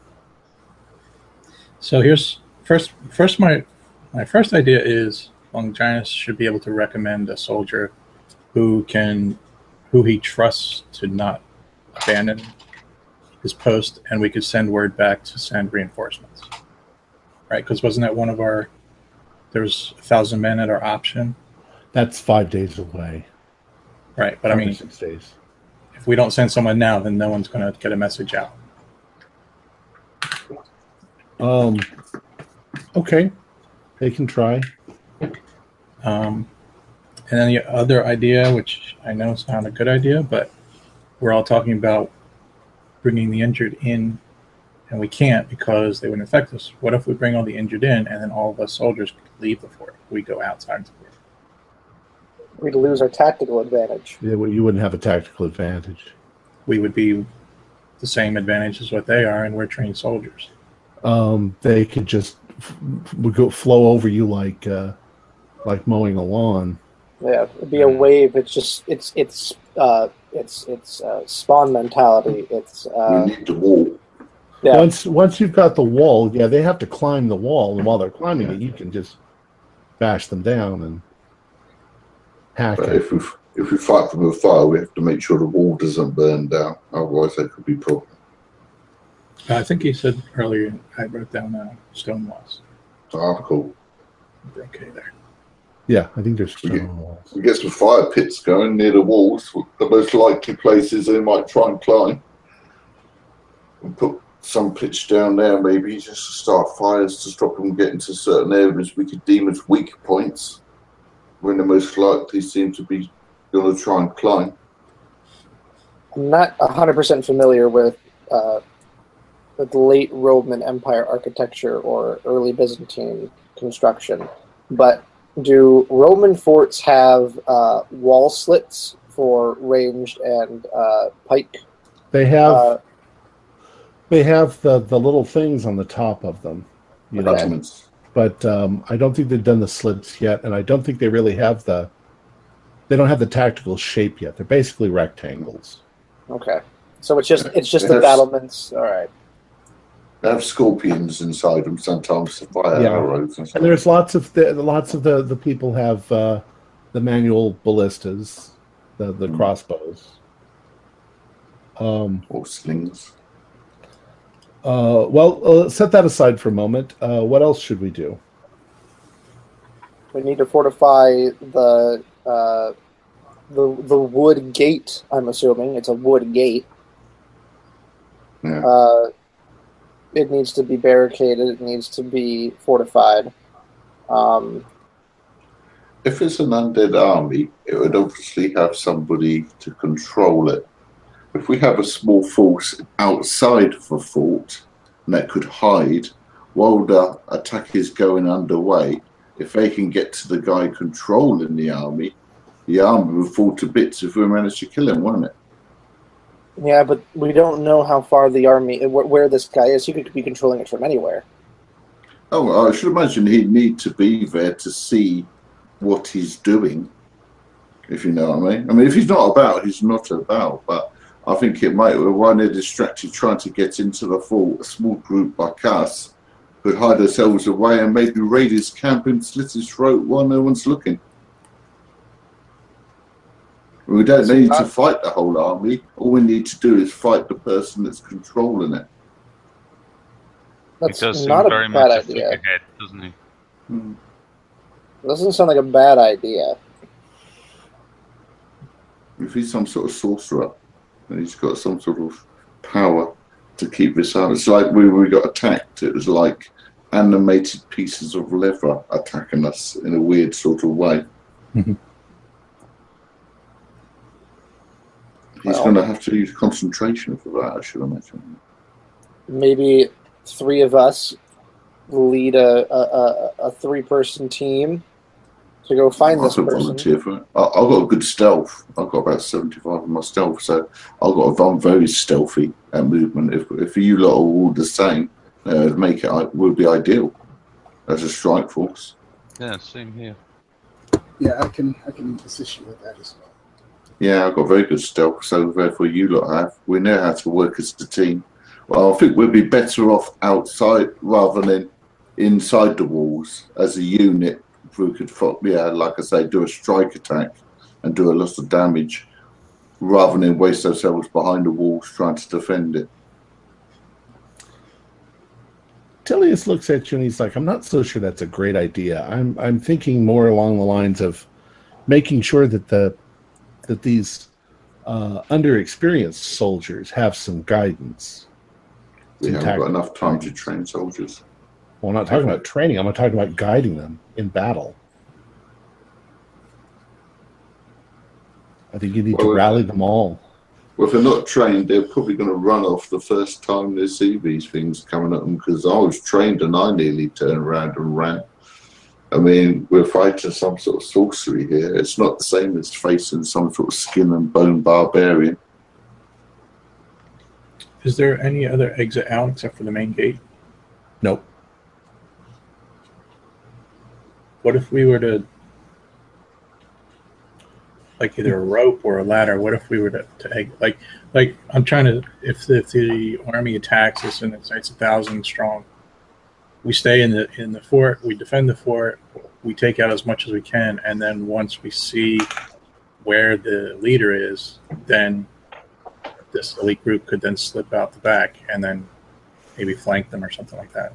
So here's first my first idea is Longinus should be able to recommend a soldier who he trusts to not abandon his post, and we could send word back to send reinforcements. Right? Because wasn't that one of our? There's 1,000 men at our option. That's 5 days away. Right, but 6 days. If we don't send someone now, then no one's going to get a message out. Okay, they can try. And then the other idea, which I know is not a good idea, but we're all talking about bringing the injured in, and we can't because they would infect us. What if we bring all the injured in, and then all of us soldiers leave the fort? We go outside the fort. We'd lose our tactical advantage. Yeah, well, you wouldn't have a tactical advantage. We would be the same advantage as what they are, and we're trained soldiers. They could just flow over you like mowing a lawn. Yeah, it'd be a wave. It's just it's spawn mentality. It's we need the wall. Yeah. Once you've got the wall, they have to climb the wall, and while they're climbing it, you can just bash them down and hack it. If we fight from afar, we have to make sure the wall doesn't burn down. Otherwise, there could be problems. I think he said earlier, I wrote down stone walls. Cool. We're okay there. Yeah, I think there's stone walls. We get some fire pits going near the walls, the most likely places they might try and climb. And put some pitch down there, maybe, just to start fires to stop them getting to certain areas we could deem as weak points, when the most likely seem to be going to try and climb. I'm not 100% familiar with the late Roman Empire architecture or early Byzantine construction, but do Roman forts have wall slits for ranged and pike? They have. They have the little things on the top of them, know. But I don't think they've done the slits yet, and I don't think they really have They don't have the tactical shape yet. They're basically rectangles. Okay, so it's just the battlements. All right. They have scorpions inside them sometimes to fire arrows. And there's lots of the people have the manual ballistas, the crossbows, or slings. Set that aside for a moment. What else should we do? We need to fortify the wood gate. I'm assuming it's a wood gate. Yeah. It needs to be barricaded. It needs to be fortified. If it's an undead army, it would obviously have somebody to control it. If we have a small force outside of a fort and that could hide while the attack is going underway, if they can get to the guy controlling the army will fall to bits if we manage to kill him, won't it? Yeah, but we don't know how far the army, where this guy is. He could be controlling it from anywhere. Oh, I should imagine he'd need to be there to see what he's doing, if you know what I mean. I mean, if he's not about, he's not about, but I think it might, while they're distracted trying to get into the fort, a small group like us could hide ourselves away and maybe raid his camp and slit his throat while no one's looking. We don't So need not- to fight the whole army. All we need to do is fight the person that's controlling it. That's He does seem not a very bad much a idea. figurehead, doesn't he? Doesn't sound like a bad idea. If he's some sort of sorcerer, and he's got some sort of power to keep this out. It's like we got attacked. It was like animated pieces of leather attacking us in a weird sort of way. Mhm. He's Well- going to have to use concentration for that, I should imagine. Maybe 3 of us lead a 3-person team to go find I this could person. volunteer for it. I've got a good stealth. I've got about 75 of my stealth, so I've got a very stealthy movement. If you lot are all the same, make it would be ideal as a strike force. Yeah, same here. Yeah, I can assist you with that as well. Yeah, I've got very good stealth, so therefore you lot have. We know how to work as a team. Well, I think we'd be better off outside rather than inside the walls as a unit. If we could, like I say, do a strike attack and do a lot of damage rather than waste ourselves behind the walls trying to defend it. Tilius looks at you and he's like, I'm not so sure that's a great idea. I'm thinking more along the lines of making sure that these underexperienced soldiers have some guidance. We Some haven't got tactical enough time to guidance. train soldiers. Well, I'm not talking about training. I'm talking about guiding them in battle. I think you need to Well, rally them all. Well, if they're not trained, they're probably going to run off the first time they see these things coming at them, because I was trained and I nearly turned around and ran. I mean, we're fighting some sort of sorcery here. It's not the same as facing some sort of skin and bone barbarian. Is there any other exit out except for the main gate? Nope. What if we were to, like, either a rope or a ladder? What if we were to like I'm trying to, if the army attacks us and it's 1,000 strong, we stay in the fort, we defend the fort, we take out as much as we can, and then once we see where the leader is, then this elite group could then slip out the back and then maybe flank them or something like that.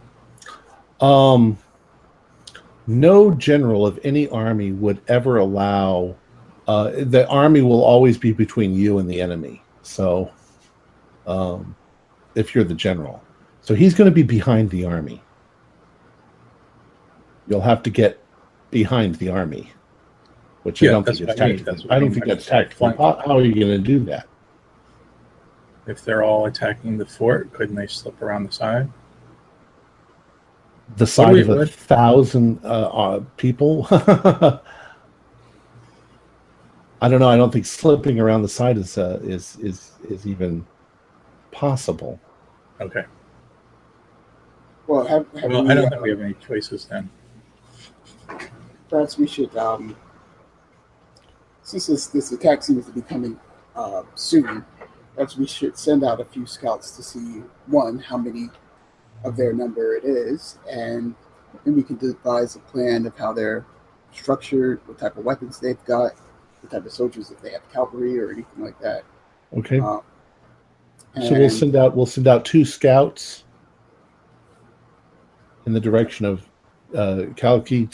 No general of any army would ever allow. The army will always be between you and the enemy. So, if you're the general, so he's going to be behind the army. You'll have to get behind the army, which I don't think is tactical. I don't think that's tactical. How are you going to do that? If they're all attacking the fort, couldn't they slip around the side? The side of 1,000 people. I don't know. I don't think slipping around the side is even possible. Okay. Well, I don't think we have any choices then. Perhaps we should, since this attack seems to be coming soon, perhaps we should send out a few scouts to see, one, how many of their number it is, and then we can devise a plan of how they're structured, what type of weapons they've got, what type of soldiers, if they have cavalry or anything like that. Okay. So we'll send out 2 scouts in the direction of Kalki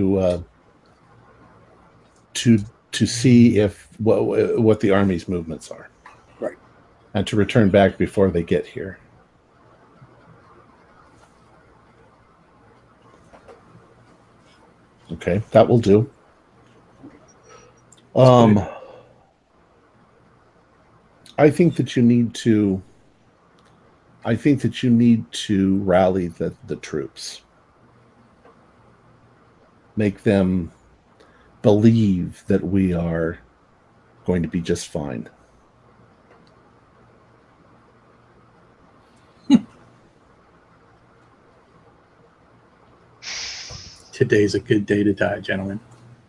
to see if what the army's movements are, right, and to return back before they get here. Okay, that will do. I think that you need to rally the troops. Make them believe that we are going to be just fine. Today's a good day to die, gentlemen.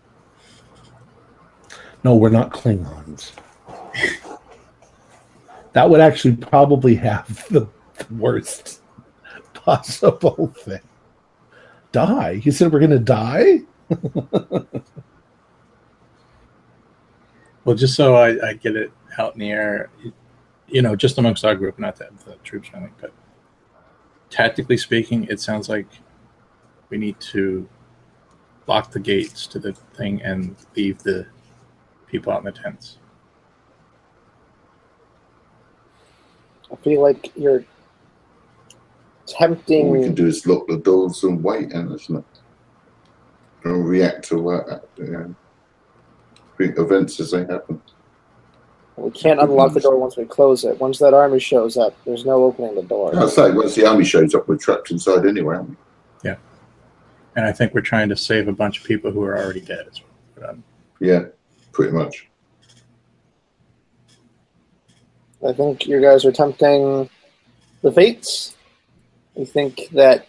No, we're not Klingons. That would actually probably have the worst possible thing. Die? You said we're going to die? Well, just so I get it out in the air, just amongst our group, not the troops or anything, but tactically speaking, it sounds like we need to lock the gates to the thing and leave the people out in the tents. I feel like you're tempting. All we can do is lock the doors and wait, and isn't it? And react to events as they happen. We can't unlock the door once we close it. Once that army shows up, there's no opening the door. I'd say once the army shows up, we're trapped inside anyway, aren't we? Yeah. And I think we're trying to save a bunch of people who are already dead as well. Yeah, pretty much. I think you guys are tempting the fates. You think that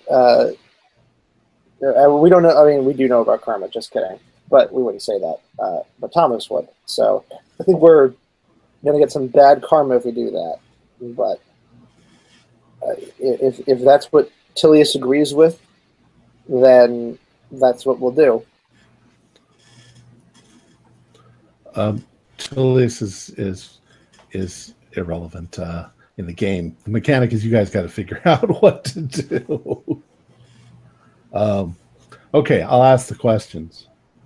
we don't know. I mean, we do know about karma. Just kidding, but we wouldn't say that. But Thomas would. So I think we're going to get some bad karma if we do that. But if that's what Tilius agrees with, then that's what we'll do. Tilius is irrelevant in the game. The mechanic is you guys got to figure out what to do. Okay, I'll ask the questions.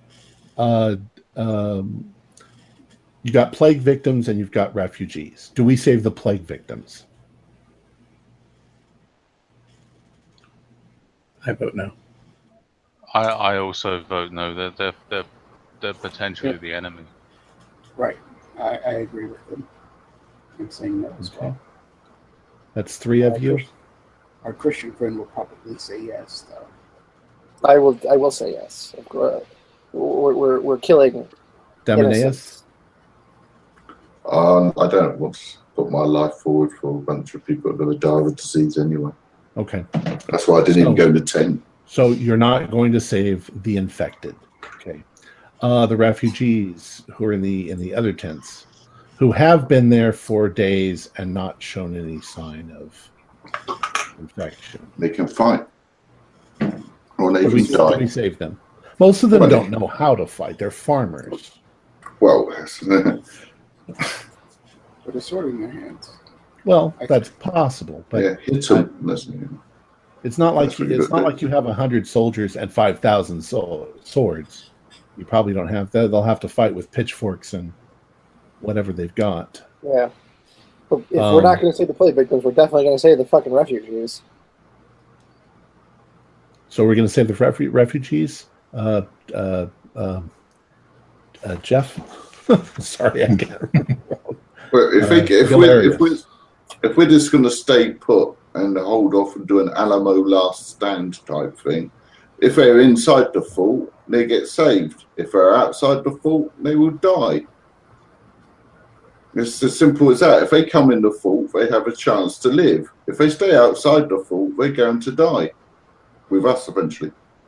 You got plague victims and you've got refugees. Do we save the plague victims? I vote no. I also vote no. They're potentially the enemy. Right. I agree with them. I'm saying no as well. That's three of you. Our Christian friend will probably say yes, though. I will say yes. We're killing Demonaeus? I don't want to put my life forward for a bunch of people that are dying of disease anyway. Okay. That's why I didn't even go in the tent. So you're not going to save the infected. Okay. The refugees who are in the other tents, who have been there for days and not shown any sign of infection. They can fight. Or they can die. We save them. Most of them don't know how to fight. They're farmers. Well, with a sword in their hands. Well, that's possible, but yeah, it's not like you have 100 soldiers and 5,000 swords. You probably don't have that. They'll have to fight with pitchforks and whatever they've got. Yeah. But if we're not going to save the plague victims, we're definitely going to save the fucking refugees. So we're going to save the refugees? Jeff? Sorry, I can't remember. Well, if we're just going to stay put and hold off and do an Alamo last stand type thing, if they're inside the fort, they get saved. If they're outside the fort, they will die. It's as simple as that. If they come in the fort, they have a chance to live. If they stay outside the fort, they're going to die with us eventually.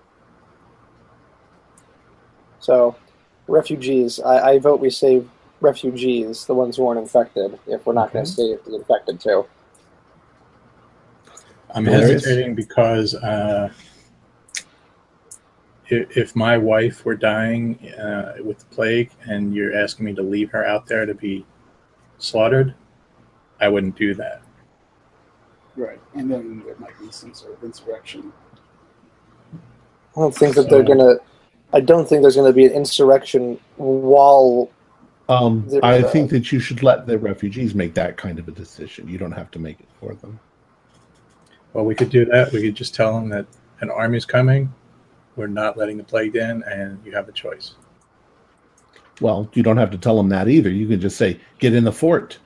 So, refugees. I vote we save refugees, the ones who aren't infected, if we're not going to save the infected too. I'm hesitating because if my wife were dying with the plague and you're asking me to leave her out there to be slaughtered, I wouldn't do that. Right, and then there might be some sort of insurrection. I don't think that they're going to... I don't think there's going to be an insurrection while... I think that you should let the refugees make that kind of a decision. You don't have to make it for them. Well, we could do that. We could just tell them that an army's coming, we're not letting the plague in, and you have a choice. Well, you don't have to tell them that either. You can just say, get in the fort.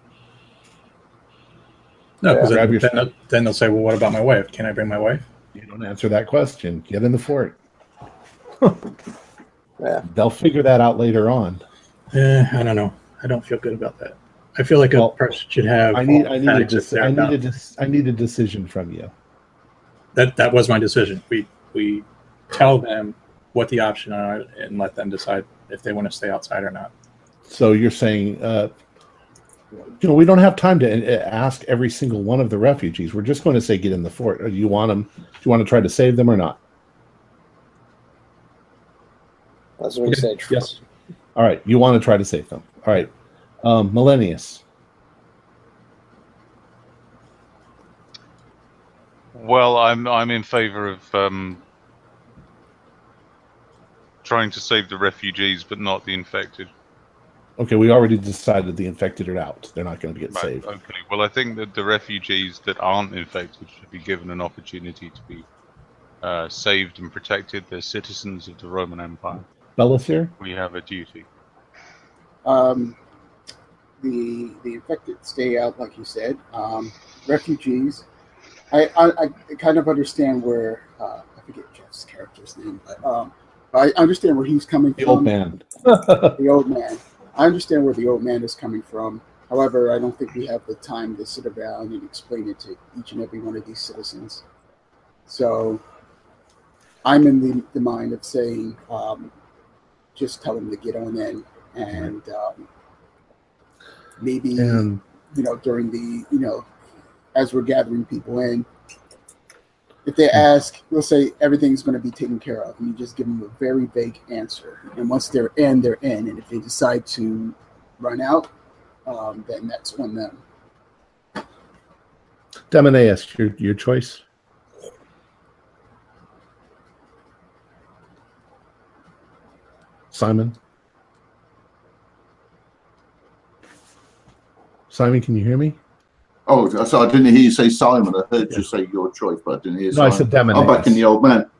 No, because then they'll say, well, what about my wife? Can I bring my wife? You don't answer that question. Get in the fort. Yeah. They'll figure that out later on. I don't know. I don't feel good about that. I feel like a person should have. I need a decision from you. That was my decision. We tell them what the options are and let them decide if they want to stay outside or not. So you're saying, we don't have time to ask every single one of the refugees. We're just going to say get in the fort. Do you want them? Do you want to try to save them or not? That's what we say. Yes. All right, you want to try to save them. All right, Millennius. Well, I'm in favor of trying to save the refugees, but not the infected. Okay, we already decided the infected are out. They're not going to get Right. saved. Okay. Well, I think that the refugees that aren't infected should be given an opportunity to be saved and protected. They're citizens of the Roman Empire. Belisir? We have a duty. The infected stay out, like you said. Refugees. I kind of understand where I forget Jeff's character's name, but I understand where he's coming The from. old man. The old man. I understand where the old man is coming from. However, I don't think we have the time to sit around and explain it to each and every one of these citizens. So I'm in the mind of saying, just tell them to get on in, and maybe during the as we're gathering people in, if they ask, we'll say everything's going to be taken care of, and you just give them a very vague answer. And once they're in, they're in. And if they decide to run out, then that's on them. Demonaeus, your choice. Simon? Simon, can you hear me? Oh, so I didn't hear you say Simon. I heard you say your choice, but I didn't hear Simon. I said Demonaeus. I'm back in the old man.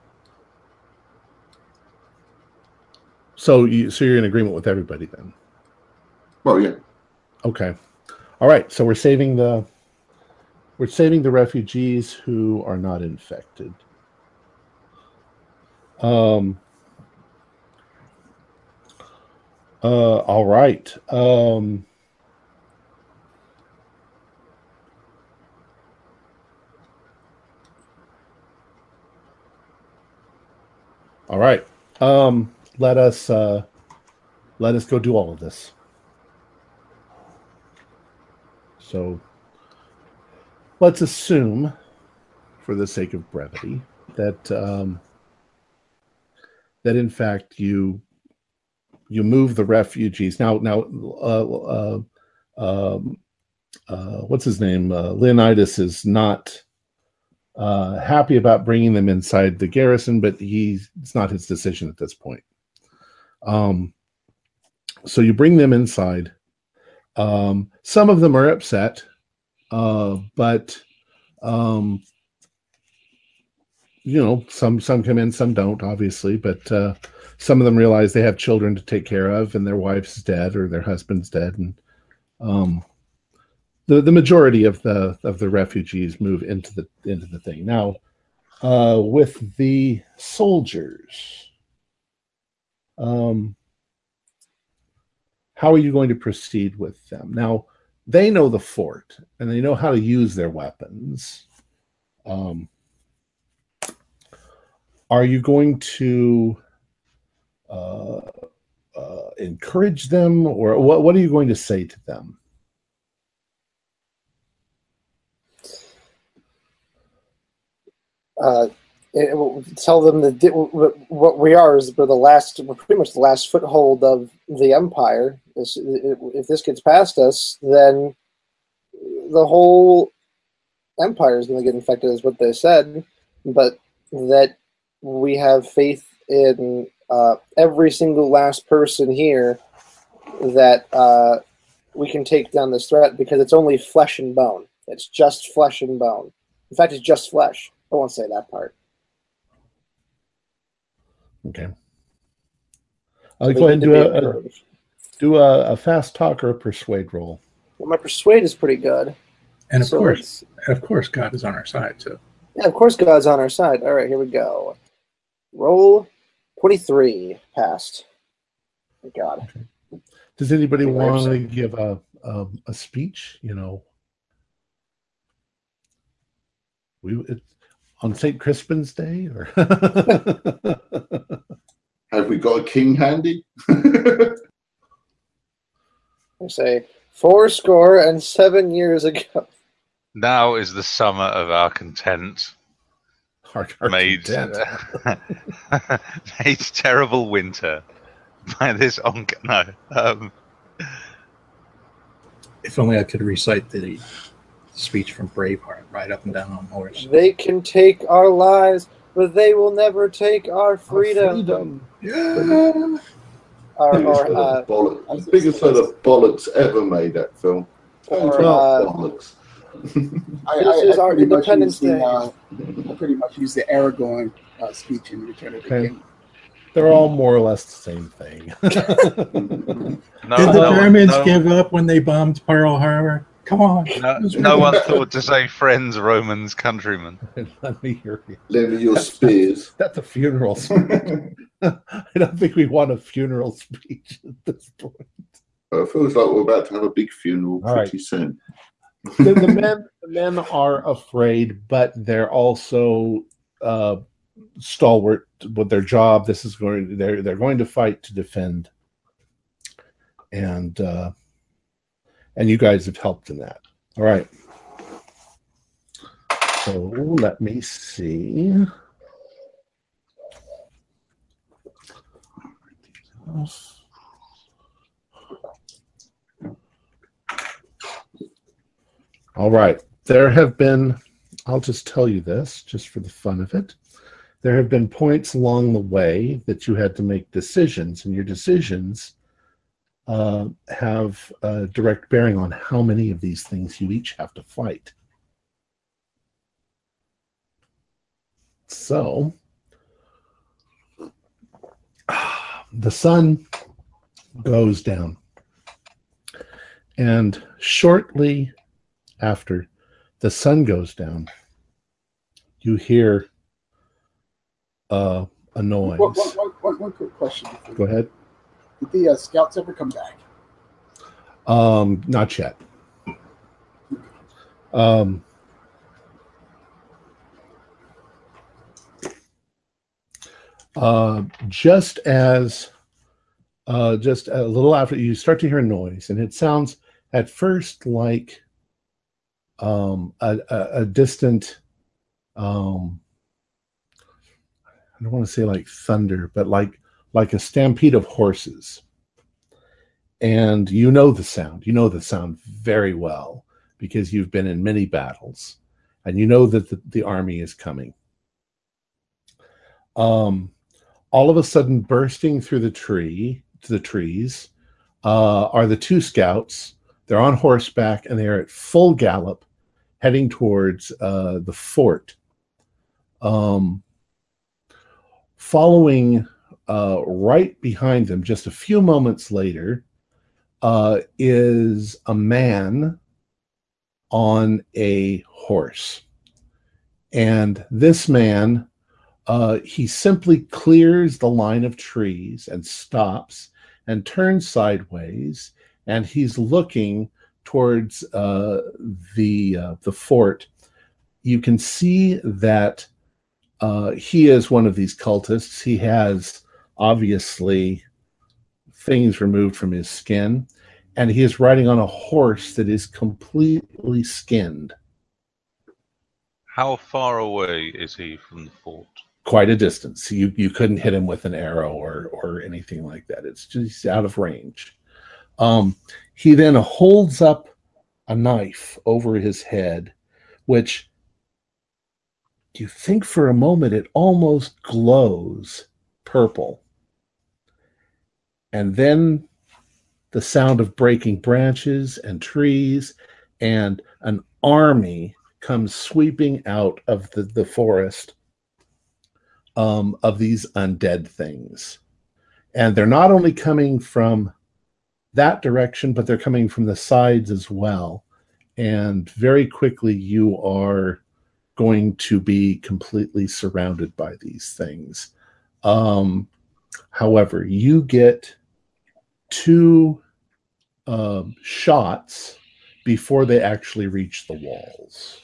So you're in agreement with everybody then? Well, yeah. Okay. All right. So we're saving the refugees who are not infected. All right. All right. Let us go do all of this. So let's assume, for the sake of brevity, that that in fact you move the refugees. Now, what's his name? Leonidas is not happy about bringing them inside the garrison, but it's not his decision at this point. So you bring them inside. Some of them are upset, but some come in, some don't, obviously. But some of them realize they have children to take care of, and their wife's dead or their husband's dead, and the majority of the refugees move into the thing. Now, with the soldiers, how are you going to proceed with them? Now, they know the fort and they know how to use their weapons. Are you going to encourage them, or what are you going to say to them? Tell them that what we are is we're pretty much the last foothold of the empire. If this gets past us, then the whole empire is going to get infected, is what they said. But that we have faith in every single last person here, that we can take down this threat, because it's only flesh and bone. It's just flesh and bone. In fact, it's just flesh. I won't say that part. Okay. I'll go ahead and do a fast talk or a persuade roll. Well, my persuade is pretty good. And of course, God is on our side too. Yeah, of course, God's on our side. All right, here we go. Roll 23. Passed. Thank God. Okay. Does anybody want to give a speech? On St. Crispin's Day, or have we got a king handy? I say 77 years ago. Now is the summer of our content. Our made content. made terrible winter. by this no. If only I could recite the speech from Braveheart, ride up and down on a horse. They can take our lives, but they will never take our freedom. Yeah. Biggest load of bollocks ever made, that film. Bollocks. This is our Independence Day. I pretty much use the Aragorn speech in Return of the King. They're all more or less the same thing. Did the Germans give up when they bombed Pearl Harbor? Come on. No one thought to say friends, Romans, countrymen. Let me hear you. Lend me your spears. That's a funeral speech. I don't think we want a funeral speech at this point. Well, it feels like we're about to have a big funeral pretty soon. The men are afraid, but they're also stalwart with their job. This is they're going to fight to defend, and you guys have helped in that. All right. So let me see. All right. There have been, I'll just tell you this, just for the fun of it. There have been points along the way that you had to make decisions, and your decisions have a direct bearing on how many of these things you each have to fight. So, the sun goes down, and shortly after the sun goes down, you hear a noise. One quick question. Go ahead. Did the scouts ever come back? Not yet. Just a little after, you start to hear a noise, and it sounds at first like a distant, I don't want to say like thunder, but like a stampede of horses. And you know the sound. You know the sound very well because you've been in many battles, and you know that the army is coming. All of a sudden, bursting through the trees, are the two scouts. They're on horseback, and they are at full gallop, heading towards the fort. Following right behind them, just a few moments later, is a man on a horse. And this man, he simply clears the line of trees and stops and turns sideways, and he's looking towards the fort. You can see that he is one of these cultists. He has obviously things removed from his skin, and he is riding on a horse that is completely skinned. How far away is he from the fort? Quite a distance. You couldn't hit him with an arrow or anything like that. It's just out of range. He then holds up a knife over his head, which you think for a moment it almost glows purple. And then the sound of breaking branches and trees, and an army comes sweeping out of the forest of these undead things. And they're not only coming from that direction, but they're coming from the sides as well. And very quickly you are going to be completely surrounded by these things. However, you get 2 shots before they actually reach the walls.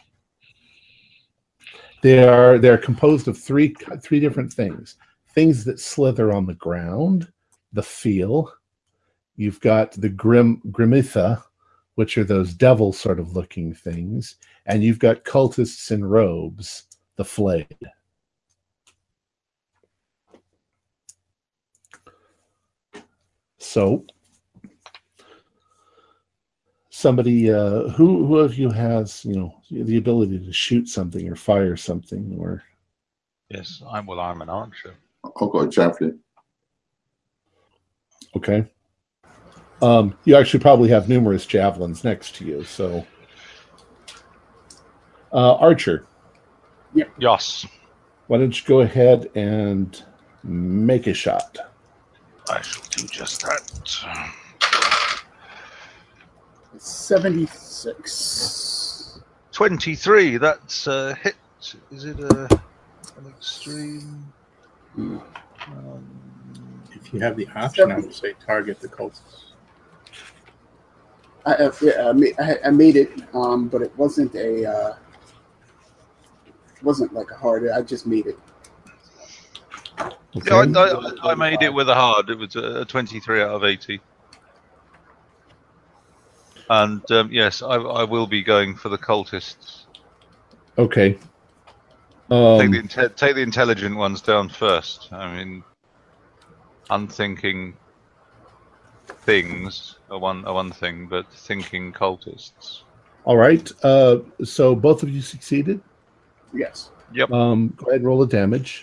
They're composed of three different things. Things that slither on the ground, the feel. You've got the grimitha, which are those devil sort of looking things, and you've got cultists in robes, the flayed. So, somebody who of you has the ability to shoot something or fire something or? Yes, I'm an archer. I've got a javelin. Okay. You actually probably have numerous javelins next to you, so. Archer. Yep. Yes. Why don't you go ahead and make a shot? I shall do just that. 76. 23. That's a hit. Is it an extreme? If you have the option, I would say target the cultists. I made it, but it wasn't like a hard. I just made it. Okay. Yeah, I made it with a hard. It was a 23 out of 80. And yes, I will be going for the cultists. Okay. Take the intelligent ones down first. I mean, unthinking things are one thing, but thinking cultists. All right. So both of you succeeded. Yes. Yep. Go ahead and roll a damage.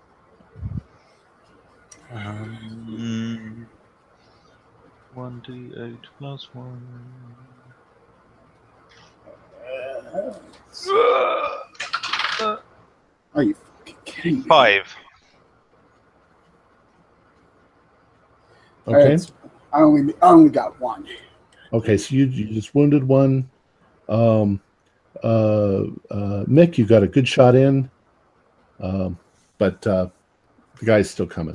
1d8 plus 1. Are you fucking kidding me? 5. Okay. I only got one. Okay. So you just wounded one. Mick, you got a good shot in, but the guy's still coming.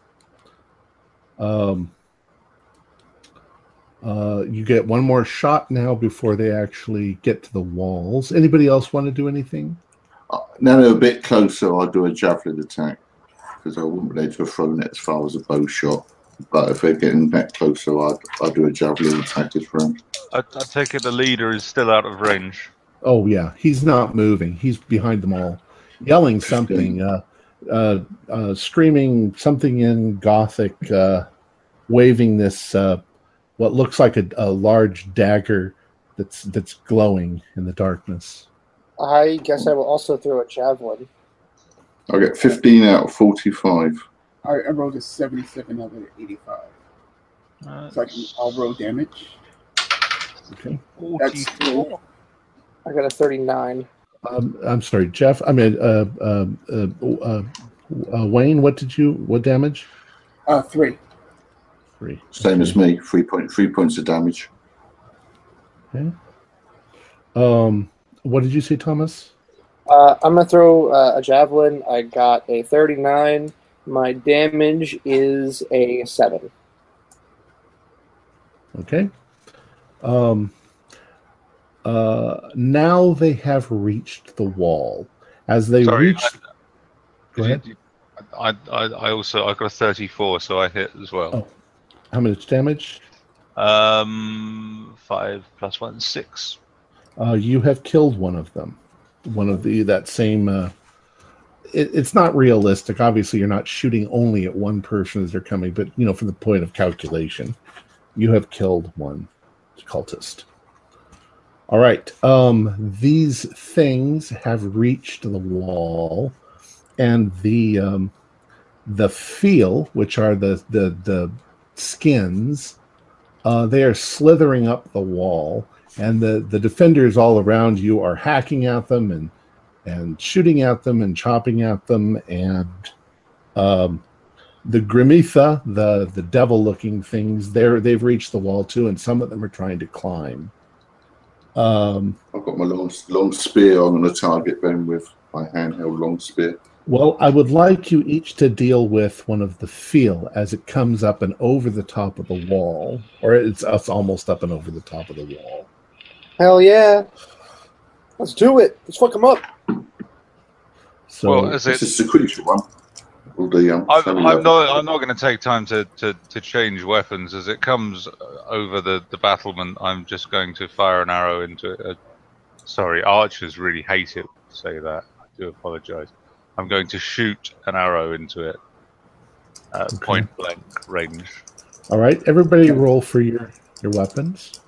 You get one more shot now before they actually get to the walls. Anybody else want to do anything? Now they're a bit closer, I'll do a javelin attack because I wouldn't be able to have thrown it as far as a bow shot. But if they're getting that closer, I'll do a javelin attack as well. I take it the leader is still out of range. Oh yeah, he's not moving. He's behind them all, yelling something, screaming something in Gothic, waving this what looks like a large dagger that's glowing in the darkness. I guess I will also throw a javelin. I get 15 out of 45. I rolled a 77 out of 85. So I'll roll damage. Okay. 44. I got a 39. I'm sorry, Jeff. I mean, Wayne. What damage? 3. 3. Same as me. 3 points of damage. Okay. What did you say, Thomas? I'm going to throw a javelin. I got a 39. My damage is a 7. Okay. Now they have reached the wall. As they reach... Go ahead. I got a 34, so I hit as well. Oh. How much damage? 5 plus 1, 6. You have killed one of them. One of that same... It's not realistic. Obviously, you're not shooting only at one person as they're coming, but, from the point of calculation, you have killed one cultist. All right. These things have reached the wall, and the feel, which are the skins, they are slithering up the wall, and the defenders all around you are hacking at them and shooting at them and chopping at them, and the Grimitha, the devil-looking things, they've reached the wall too, and some of them are trying to climb. I've got my long spear. I'm going to target them with my handheld long spear. Well, I would like you each to deal with one of the feel as it comes up and over the top of the wall, or it's almost up and over the top of the wall. Hell yeah! Let's do it. Let's fuck them up. So, well, as this is the crucial one. I'm not going to take time to change weapons as it comes over the battlement. I'm just going to fire an arrow into it. Sorry, archers really hate it to say that. I do apologize. I'm going to shoot an arrow into it at point blank range. All right, everybody roll for your weapons.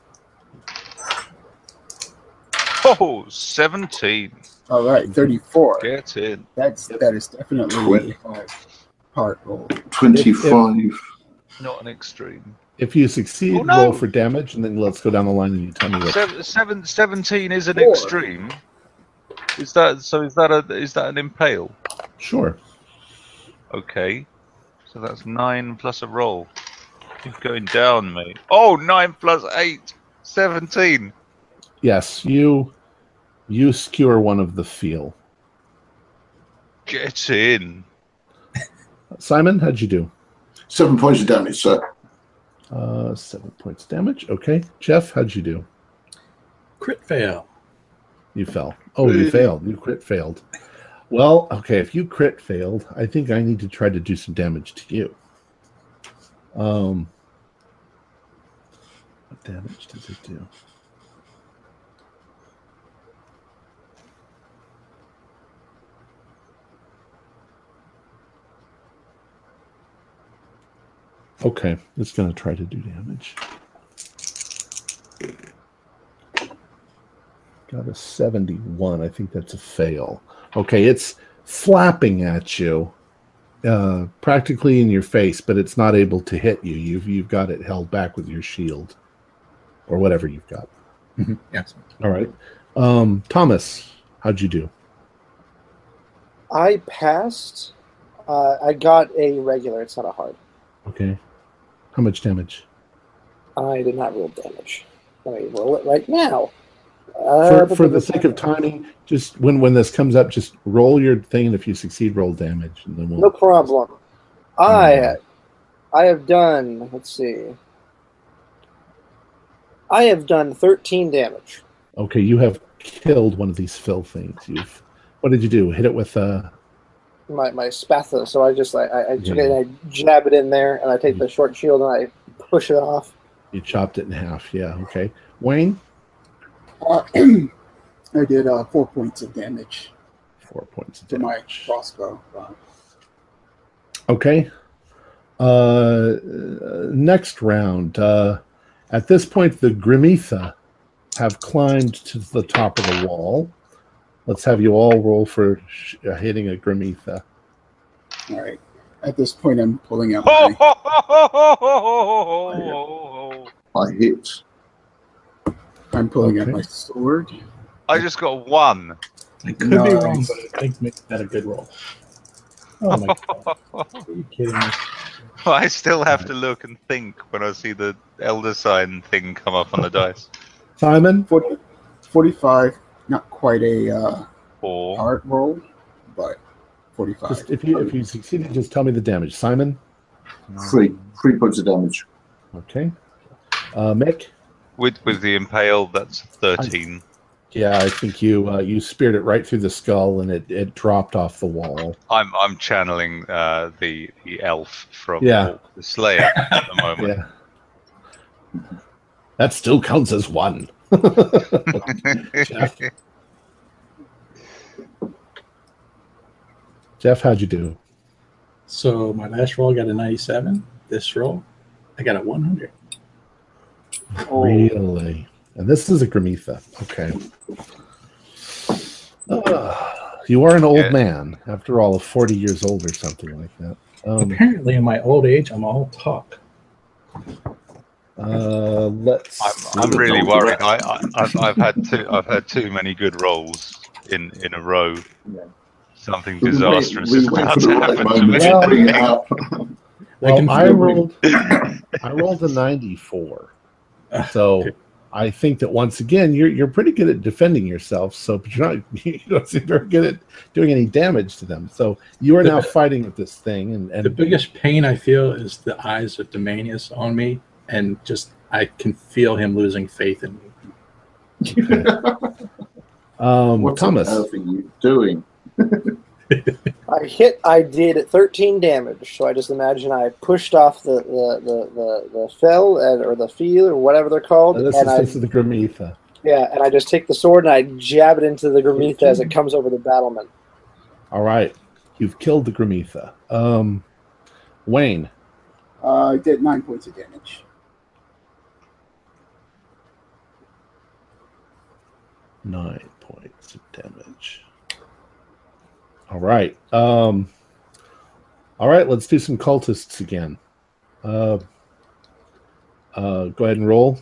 Oh, 17. All right, 34. Get in. That is definitely a hard roll. 25. Not an extreme. If you succeed, Oh, no! roll for damage, and then let's go down the line and you tell me what. 17 is an 4. extreme. Is that an impale? Sure. Okay. So that's 9 plus a roll. You're going down, mate. Oh, 9 plus 8. 17. Yes, you skewer one of the feel. Get in. Simon, how'd you do? 7 points of damage, sir. 7 points damage. Okay. Jeff, how'd you do? Crit fail. You fell. Oh, you failed. You crit failed. Well, okay, if you crit failed, I think I need to try to do some damage to you. What damage does it do? Okay, it's going to try to do damage. Got a 71. I think that's a fail. Okay, it's flapping at you, practically in your face, but it's not able to hit you. You've got it held back with your shield, or whatever you've got. Yes. All right, Thomas, how'd you do? I passed. I got a regular. It's not a hard. Okay, how much damage? I did not roll damage. Let me roll it right now. For the sake of timing, just when this comes up, just roll your thing, and if you succeed, roll damage, and then we'll. No problem. I have done. Let's see. I have done 13 damage. Okay, you have killed one of these fill things. What did you do? Hit it with my spatula. So I just I took it and I jab it in there, and I take the short shield and I push it off. You chopped it in half. Yeah. Okay. Wayne. I did 4 points of damage 4 points of to my damage. crossbow. Okay. Next round. At this point, the Grimitha have climbed to the top of the wall. Let's have you all roll for hitting a Grimitha. All right. At this point, I'm pulling out Ho, my... ho, ho, ho, ho, ho, ho. I hit. I'm pulling out Okay. my sword. I just got 1. I could be wrong, but I think makes that a good roll. Oh my god. Are you kidding me? I still have to look and think when I see the Elder Sign thing come up on the dice. Simon. 45. Not quite a 4. hard roll, but 45. Just, if you succeeded, just tell me the damage. Simon. 3 points of damage. Okay. Mick. With the impale, that's 13. Yeah, I think you speared it right through the skull, and it dropped off the wall. I'm channeling the elf from Yeah. the Slayer at the moment. Yeah. That still counts as 1. Jeff. Jeff, how'd you do? So my last roll got a 97. This roll, I got a 100. Really? And this is a Grimitha. Okay. You are an old man, after all, 40 years old or something like that. Apparently, in my old age, I'm all talk. Let's. I'm really worried. I've had too many good rolls in a row. Something disastrous is wait about for to the right happen to moment me. to bring it up. Well, I rolled a 94. So I think that once again you're pretty good at defending yourself. So, but you don't seem very good at doing any damage to them. So you are now fighting with this thing, and The biggest pain I feel is the eyes of Demanius on me, and just I can feel him losing faith in me. What Thomas. on earth are you doing? I did 13 damage, so I just imagine I pushed off the fell or the field or whatever they're called, This is the Grimitha. and I just take the sword and I jab it into the Grimitha as it comes over the battlement. All right, you've killed the Grimitha. Wayne. I did 9 points of damage. 9 points of damage. All right. All right, let's do some cultists again. Go ahead and roll.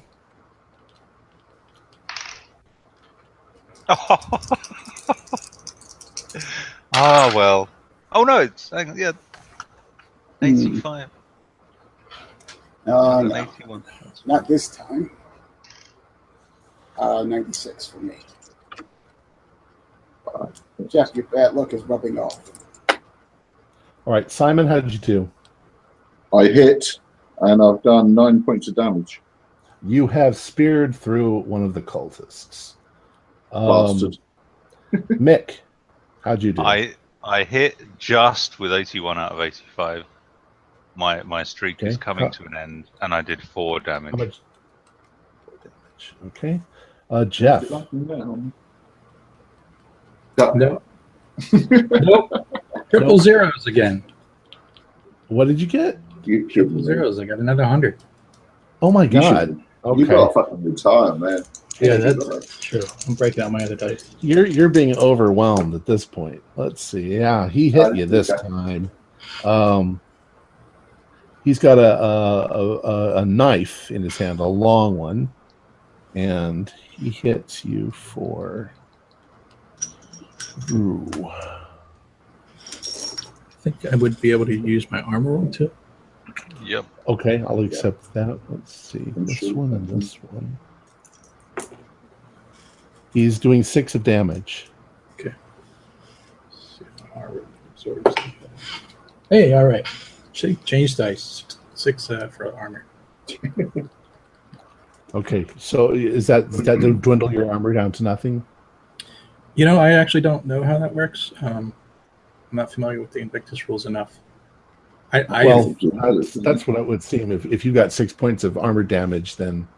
Ah, well. Oh, no, it's, yeah, 85. No, 81. not this time. 96 for me. Jeff, your bad luck is rubbing off. All right, Simon, how did you do? I hit, and I've done 9 points of damage. You have speared through one of the cultists. Bastard. Mick, how'd you do? I hit just with 81 out of 85. My streak is coming to an end, and I did 4 damage. How much? 4 damage. Okay. Jeff. No. Nope. Triple zeros again. What did you get? Triple zeros. I got another 100. Oh my god. Okay. You got to fucking retire, man. Yeah, that's true. I'm breaking out my other dice. You're being overwhelmed at this point. Let's see. Yeah, he hit you this time. He's got a knife in his hand, a long one, and he hits you for. Ooh. I think I would be able to use my armor roll too. Yep. Okay, I'll accept that. Let's see. This one and this one. He's doing 6 of damage. Okay. Let's see if my armor absorbs that. Hey, all right. Change dice. 6 for armor. Okay, so does that dwindle your armor down to nothing? You know, I actually don't know how that works. I'm not familiar with the Invictus rules enough. Well, that's what it would seem. If you got 6 points of armor damage, then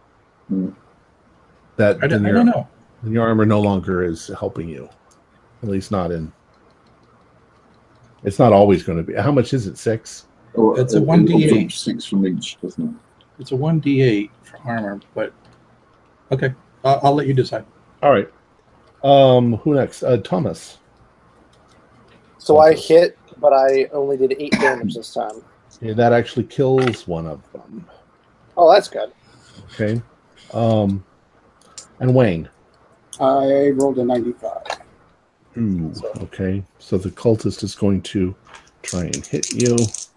I don't know. Then your armor no longer is helping you. At least not in. It's not always going to be. How much is it? 6? It's a 1d8. 6 from each, doesn't it? It's a 1d8 for armor, but okay. I'll let you decide. All right. Who next? Thomas. So I hit, but I only did 8 damage this time. Yeah, that actually kills one of them. Oh, that's good. Okay. And Wayne. I rolled a 95. Ooh, okay. So the cultist is going to try and hit you.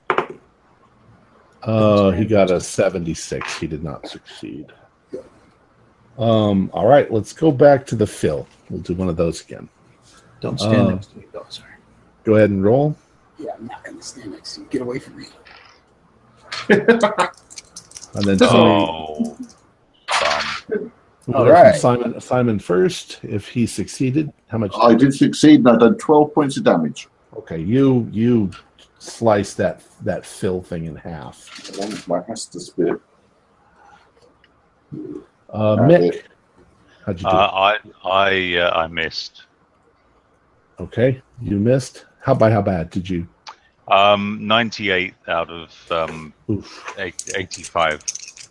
He got a 76. He did not succeed. All right, let's go back to the fill. We'll do one of those again. Don't stand next to me, though. Sorry. Go ahead and roll. Yeah, I'm not going to stand next to you. Get away from me. And then Oh. All right. Simon first. If he succeeded, how much? I did succeed, and I done 12 points of damage. Okay, you slice that fill thing in half. Along with my Hester spirit. Mick, how'd you do? I missed. Okay, you missed. How bad did you? 98 out of 85.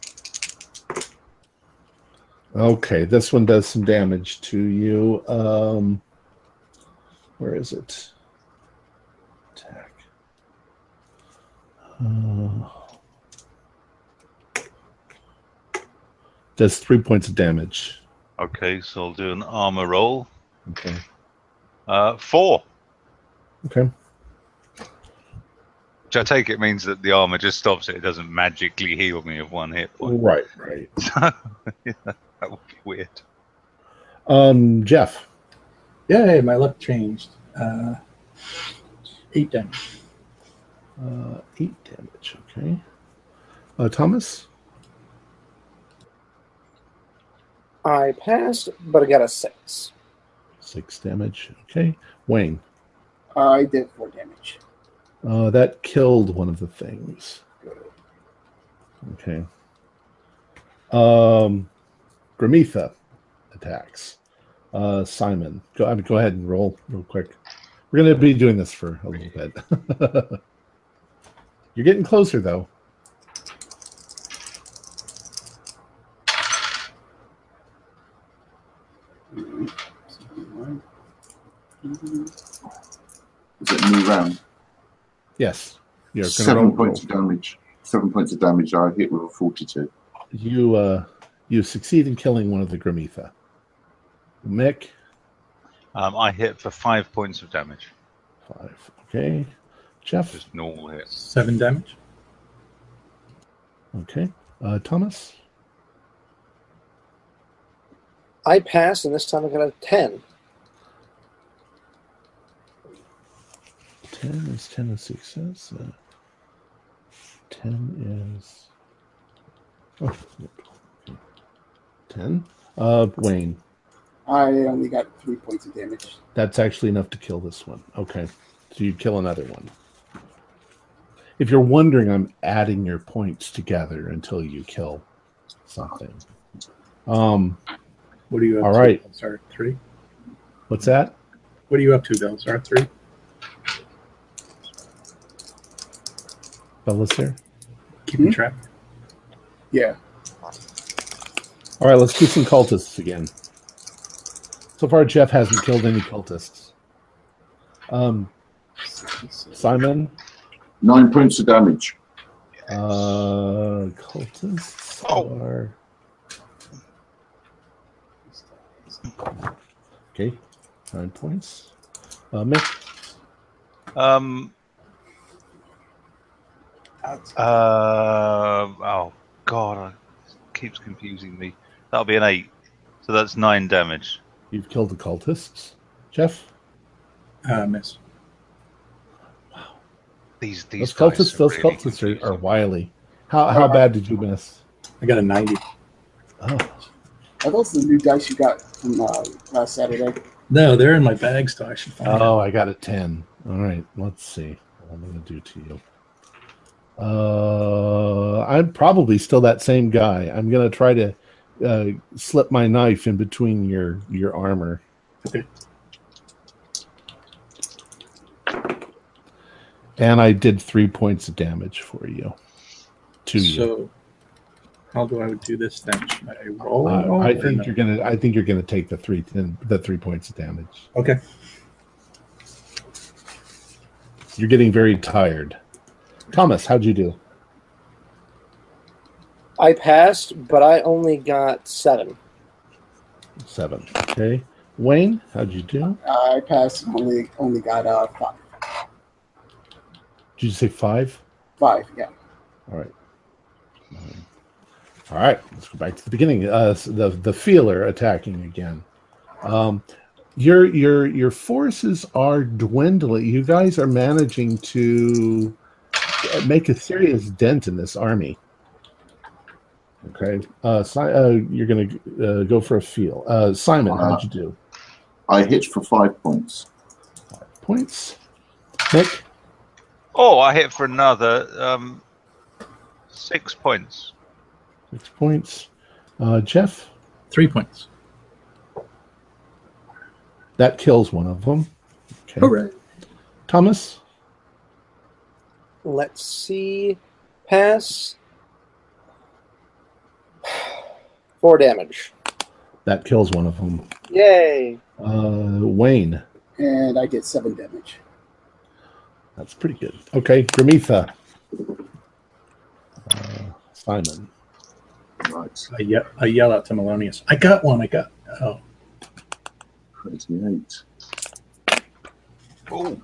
Okay, this one does some damage to you. Where is it? Attack. Does 3 points of damage. Okay, so I'll do an armor roll. Okay. 4. Okay. Which I take it means that the armor just stops it. It doesn't magically heal me of 1 hit point. Right. Yeah, that would be weird. Jeff. Yay, my luck changed. 8 damage. 8 damage, okay. Thomas? I passed, but I got a 6. 6 damage, okay. Wayne? I did 4 damage. That killed one of the things. Okay. Gramitha attacks. Simon, go ahead and roll real quick. We're going to be doing this for a little bit. You're getting closer, though. Alright. Is it a new round? Yes. You're going to 7 points of damage. 7 points of damage. I hit with a 42. You succeed in killing one of the Grimitha. Mick? I hit for 5 points of damage. 5. Okay. Jeff? Just normal hit. 7 damage. Okay. Thomas? I passed, and this time I got a 10. 10 is 10 a success. 10 is... Oh, 10. Wayne. I only got 3 points of damage. That's actually enough to kill this one. Okay. So you kill another one. If you're wondering, I'm adding your points together until you kill something. What are you up all to? right. Sorry, 3? What's that? What are you up to, Belisar? 3? Belisar? Keeping track? Yeah. All right, let's do some cultists again. So far, Jeff hasn't killed any cultists. Simon? 9 points of damage. Cultists are... Okay, 9 points. Mick? Oh, God. It keeps confusing me. That'll be an 8. So that's 9 damage. You've killed the cultists. Jeff? Miss. These Those guys cultists are wily. How bad did you miss? I got a 90. Oh, Are those the new dice you got from last Saturday? No, they're in my bag still. I should find them. I got a 10. All right, let's see what I'm going to do to you. I'm probably still that same guy. I'm going to try to slip my knife in between your armor. Okay. And I did 3 points of damage for you. To you. So, how do I do this then? Should I roll? I think you're gonna take the 3 points of damage. Okay. You're getting very tired. Thomas, how'd you do? I passed, but I only got 7. 7. Okay. Wayne, how'd you do? I passed and only got 5. Did you say 5? 5, yeah. All right. All right. Let's go back to the beginning. The feeler attacking again. Your forces are dwindling. You guys are managing to make a serious dent in this army. Okay. You're going to go for a feel. Simon, how'd you do? I hit for 5 points. 5 points. Nick? Oh, I hit for another 6 points. 6 points. Jeff? 3 points. That kills one of them. Okay. Hooray. Thomas? Let's see. Pass. 4 damage. That kills one of them. Yay. Wayne? And I did 7 damage. That's pretty good. Okay, Grimitha. Simon. Right. I yell out to Melonius. I got one. Oh. 28. Oh,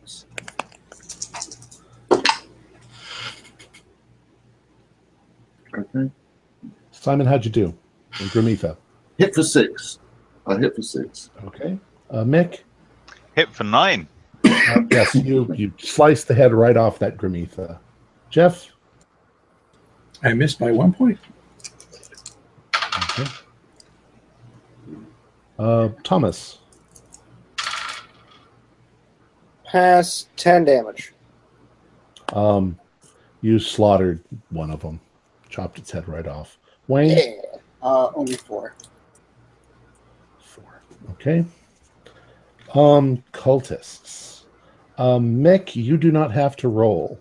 Okay. Simon, how'd you do? Grimitha. Hit for 6. I hit for 6. Okay. Mick? hit for 9. Yes, you sliced the head right off that Grimitha. Jeff? I missed by 1 point. Okay. Thomas? Pass. 10 damage. You slaughtered one of them. Chopped its head right off. Wayne? Yeah. Only 4. 4. Okay. Cultists. Mick, you do not have to roll.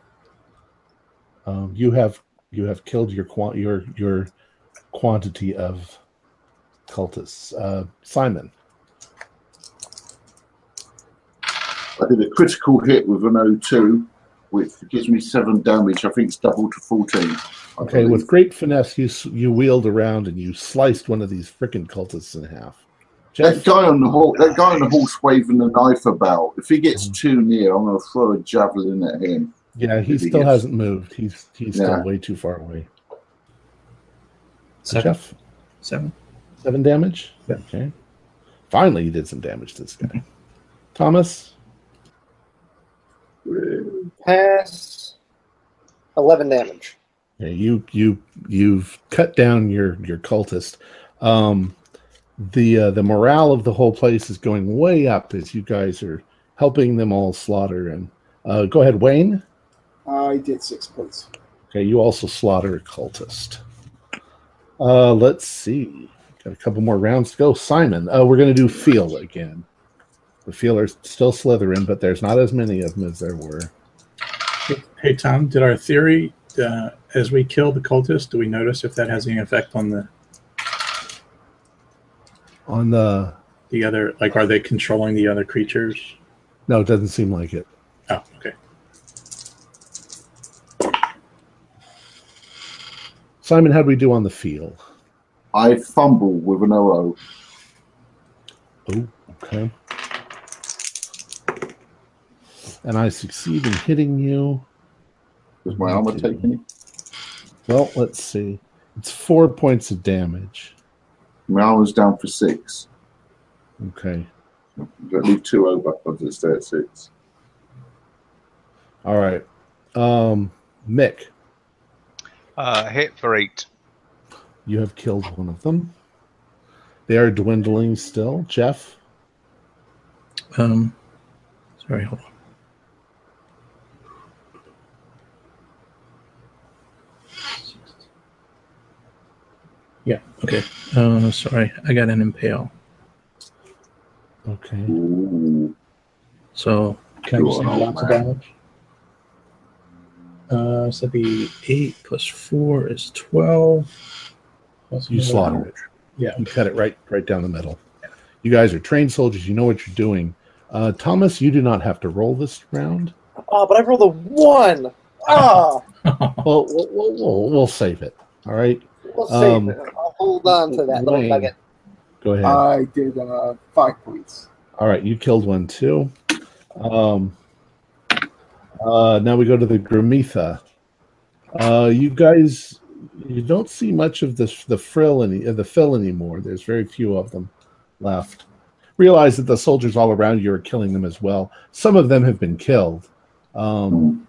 You have killed your quantity of cultists. Simon. I did a critical hit with an O2, which gives me 7 damage. I think it's double to 14. Okay, with great finesse, you wheeled around and you sliced one of these frickin' cultists in half. That guy on the horse waving the knife about. If he gets too near, I'm going to throw a javelin at him. Yeah, he still hasn't moved. He's still way too far away. 7. Jeff? 7. 7 damage? Yeah. Okay. Finally, you did some damage to this guy. Thomas? Pass. 11 damage. Yeah, you've cut down your cultist. The morale of the whole place is going way up as you guys are helping them all slaughter. And go ahead, Wayne. I did 6 points. Okay, you also slaughter a cultist. Let's see. Got a couple more rounds to go. Simon, we're going to do feel again. The feel are still slithering, but there's not as many of them as there were. Hey, Tom, did our theory, as we kill the cultist, do we notice if that has any effect on the other, like, are they controlling the other creatures? No, it doesn't seem like it. Oh, okay. Simon, how'd we do on the feel? I fumble with an OO. Oh, okay. And I succeed in hitting you. Does my armor take any? Well, let's see. It's 4 points of damage. My armor's down for 6. Okay. But leave 2 over. I'll just stay at 6. All right. Mick. Hit for 8. You have killed one of them. They are dwindling still. Jeff? Sorry, hold on. Yeah, okay. Sorry, I got an impale. Okay. Ooh. So, can I just Cool. lots of damage? So that'd be 8 plus 4 is 12. Plus You slaughtered it. Yeah. You cut it right down the middle. You guys are trained soldiers. You know what you're doing. Thomas, you do not have to roll this round. Oh, but I rolled a 1. Oh, Well, we'll save it. All right. we'll save it. I'll hold on to that little Wayne. nugget. Go ahead. I did 5 points. All right. You killed one too. Now we go to the Gramitha. You guys, you don't see much of the fill anymore. There's very few of them left. Realize that the soldiers all around you are killing them as well. Some of them have been killed. You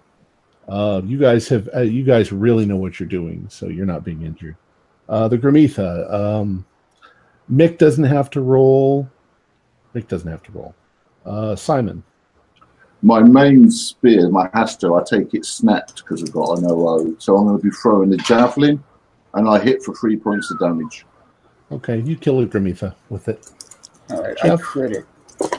guys really know what you're doing, so you're not being injured. The Gramitha. Mick doesn't have to roll. Simon. My main spear, my Hasto, I take it snapped because I've got an OO. So I'm going to be throwing the javelin, and I hit for 3 points of damage. Okay, you kill a Gramitha with it. All right, Jeff? I crit it.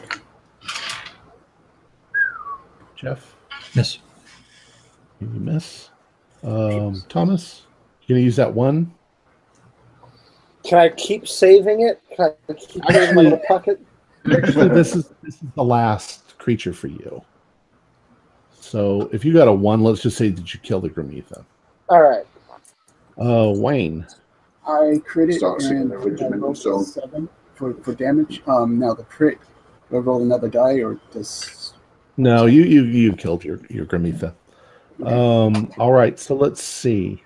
Jeff, Yes. you miss. Thomas, you gonna use that one? Can I keep saving it? Can I keep it in my little pocket? Actually, this is the last creature for you. So if you got a 1, let's just say that you killed the Gramitha. All right. Wayne. I crit it Start singing and the I regimental rolled song. 7 for damage. Now the crit, do I roll another die or does... No, you killed your Gramitha. All right, so let's see.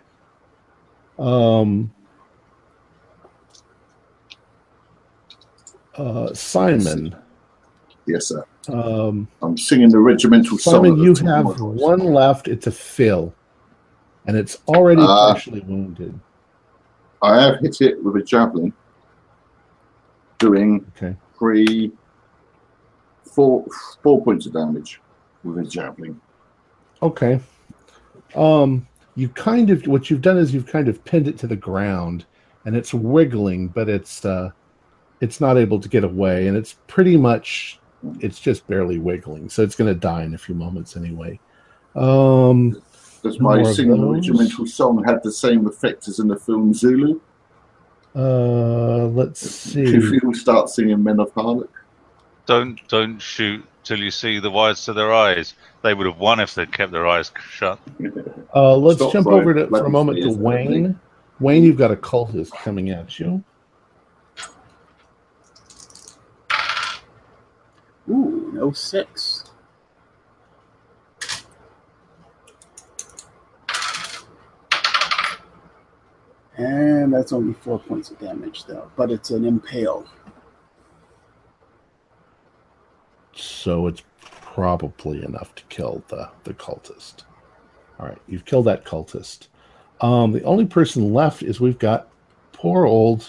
Simon. Yes, sir. I'm singing the regimental song. Simon, you at the top have of my voice. 1 left. It's a fill, and it's already partially wounded. I have hit it with a javelin, doing Okay. 4 points of damage with a javelin. Okay. You kind of, what you've done is you've kind of pinned it to the ground, and it's wiggling, but it's not able to get away, and it's just barely wiggling, so it's going to die in a few moments anyway. Does my more of singing the those. regimental song have the same effect as in the film Zulu? Let's If see. you start singing Men of Harlech? Don't shoot till you see the whites of their eyes. They would have won if they'd kept their eyes shut. Let's Stop jump throwing over for a bloody moment to spears at me. Wayne. Wayne, you've got a cultist coming at you. Ooh, no 6. And that's only 4 points of damage, though. But it's an impale. So it's probably enough to kill the cultist. All right, you've killed that cultist. The only person left is we've got poor old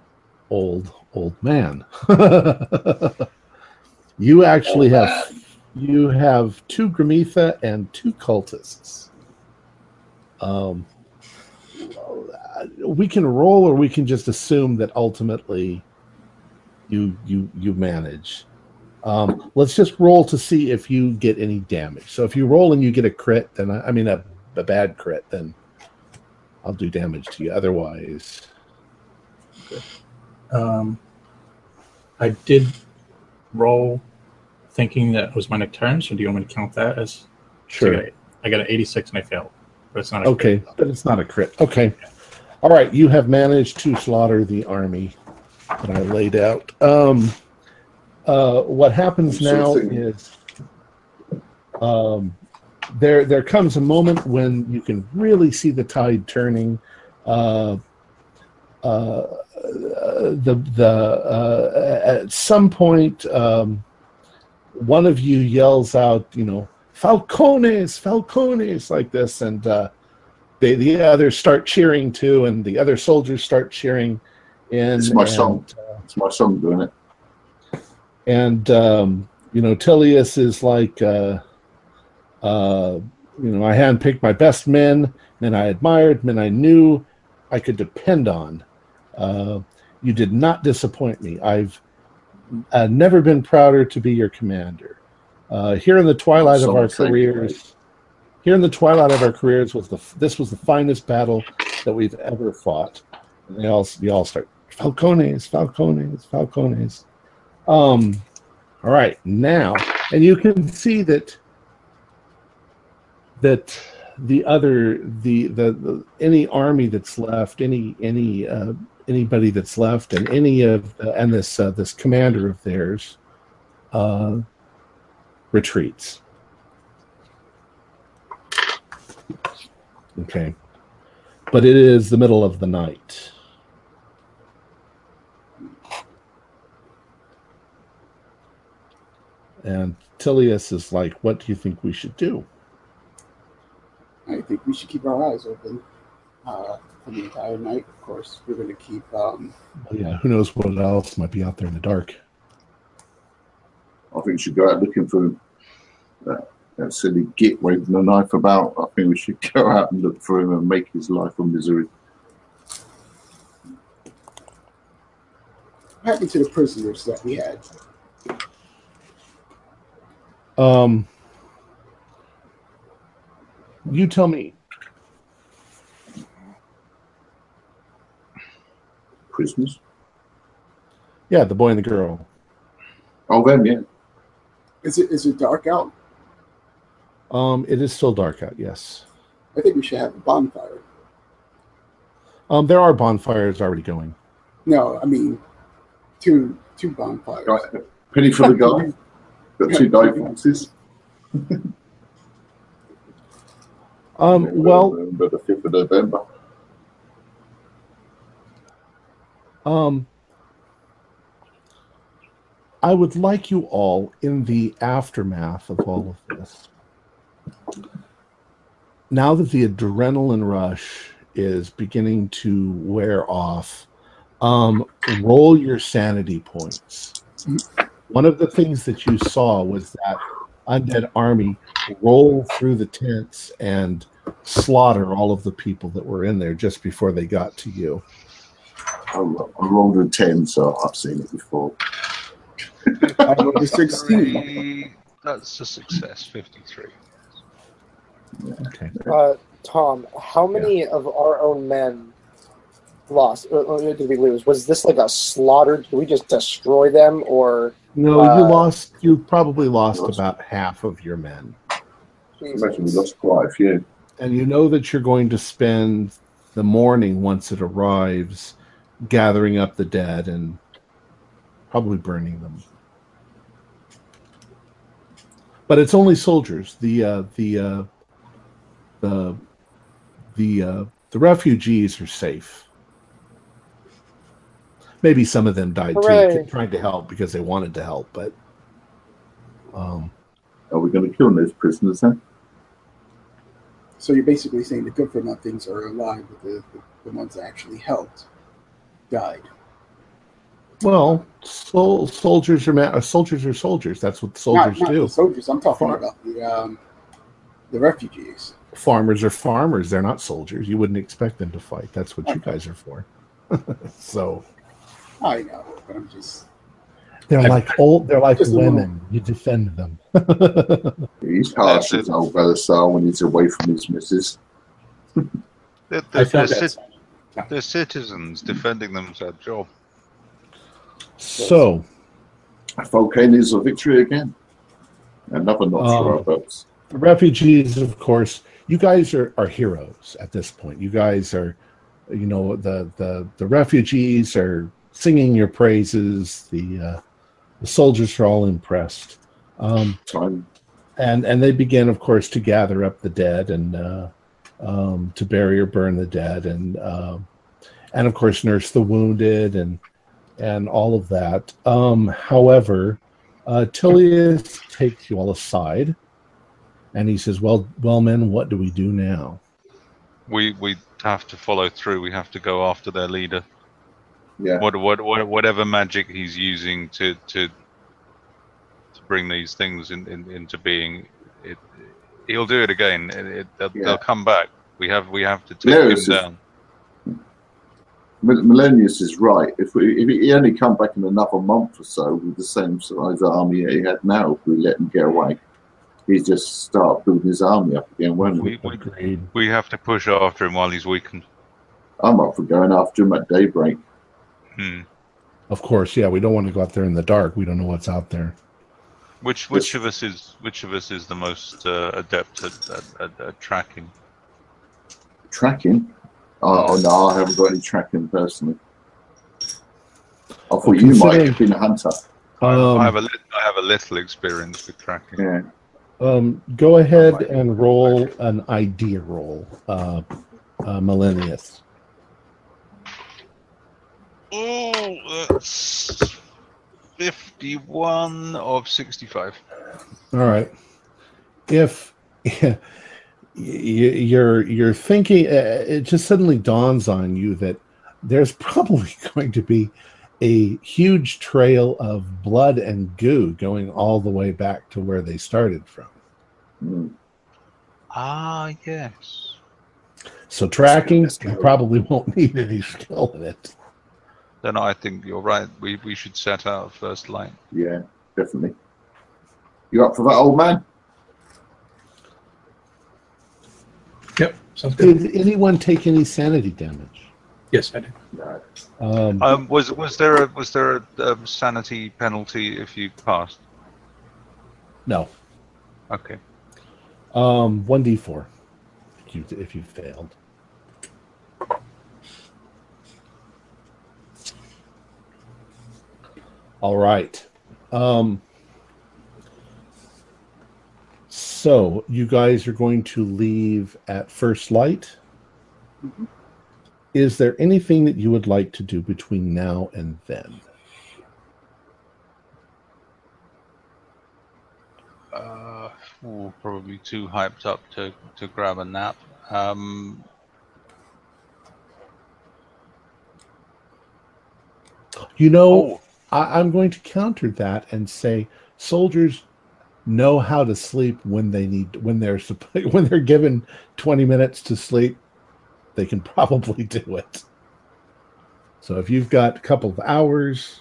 man. You actually have 2 Gramitha and 2 cultists. We can roll, or we can just assume that ultimately you manage. Let's just roll to see if you get any damage. So if you roll and you get a crit, then a bad crit, then I'll do damage to you. Otherwise, I did roll thinking that it was my turn, so do you want me to count that as? sure. I got an 86 and I failed, but it's not a Okay, crit. but it's not a crit. Okay. All right, you have managed to slaughter the army that I laid out. What happens now is there comes a moment when you can really see the tide turning. At some point, one of you yells out, "Falcones, Falcones," like this, and the others start cheering too, and the other soldiers start cheering. It's my song. It's my song doing it. And Tilius is like, I handpicked my best men I admired, men I knew I could depend on. You did not disappoint me. I've never been prouder to be your commander. Here in the twilight of our careers, this was the finest battle that we've ever fought. And we all start, "Falcones, Falcones, Falcones." All right, now, and you can see that any army that's left, anybody that's left, and this commander of theirs retreats. Okay, but it is the middle of the night. And Tilius is like, "What do you think we should do?" I think we should keep our eyes open for the entire night. Of course, we're going to keep... yeah, who knows what else might be out there in the dark. I think we should go out looking for him. That silly git waving the knife about. I think we should go out and look for him and make his life a misery. What happened to the prisoners that we had? You tell me. Prisoners? Yeah, the boy and the girl. Oh, them, yeah. Is it dark out? It is still dark out, yes. I think we should have a bonfire. There are bonfires already going. No, I mean two bonfires. Right. Penny for the guy. Got 2 dive boxes. Well, November, the 5th of November. I would like you all, in the aftermath of all of this, now that the adrenaline rush is beginning to wear off, roll your sanity points. One of the things that you saw was that undead army roll through the tents and slaughter all of the people that were in there just before they got to you. I rolled a 10, so I've seen it before. I rolled a 16. That's a success, 53. Okay. Tom, how many of our own men lost? Did we lose? Was this like a slaughter? Did we just destroy them, or No, you probably lost about half of your men. Imagine we lost quite a few. And you know that you're going to spend the morning once it arrives gathering up the dead and probably burning them. But it's only soldiers. The refugees are safe. Maybe some of them died too, trying to help because they wanted to help. But are we going to kill those prisoners then? So you're basically saying the good for nothings are alive, but the ones that actually helped died. Well, soldiers are soldiers. That's what soldiers not do. The soldiers. I'm talking about the refugees. Farmers are farmers. They're not soldiers. You wouldn't expect them to fight. That's what you guys are for. So. I know, but I'm just. They're like women. You defend them. He's harsh as old brother Sal when he's away from his missus. They're citizens defending them is their job. So, Volcanoes of victory again. Another notch for our belts. The refugees, of course, you guys are heroes at this point. You guys are, the refugees are singing your praises. The soldiers are all impressed. And they begin, of course, to gather up the dead and to bury or burn the dead and of course nurse the wounded and all of that. However, Tilius takes you all aside and he says, well, men, what do we do now? We have to follow through. We have to go after their leader. Yeah. Whatever magic he's using to bring these things into being, he'll do it again. They'll come back. We have to take him down. Millennius is right. If he only come back in another month or so with the same size army that he had now, if we let him get away, he'd just start building his army up again, won't we? We have to push after him while he's weakened. I'm up for going after him at daybreak. Of course, yeah. We don't want to go out there in the dark. We don't know what's out there. Which of us is the most adept at tracking? Tracking? Oh no, I haven't got any tracking personally. I thought you might have been a hunter. I have a little experience with tracking. Yeah. Go ahead and roll an idea roll, Millennius. Oh, that's 51 of 65. All right. If you're thinking, it just suddenly dawns on you that there's probably going to be a huge trail of blood and goo going all the way back to where they started from. Ah, yes. So tracking, you probably won't need any skill in it. Then I think you're right. We should set out first line. Yeah, definitely. You up for that, old man? Yep, sounds good. Did anyone take any sanity damage? Yes, I did. No. Was there a sanity penalty if you passed? No. Okay. 1d4 if you failed. All right. So you guys are going to leave at first light. Mm-hmm. Is there anything that you would like to do between now and then? Probably too hyped up to grab a nap. I'm going to counter that and say soldiers know how to sleep when they're given 20 minutes to sleep. They can probably do it. So if you've got a couple of hours,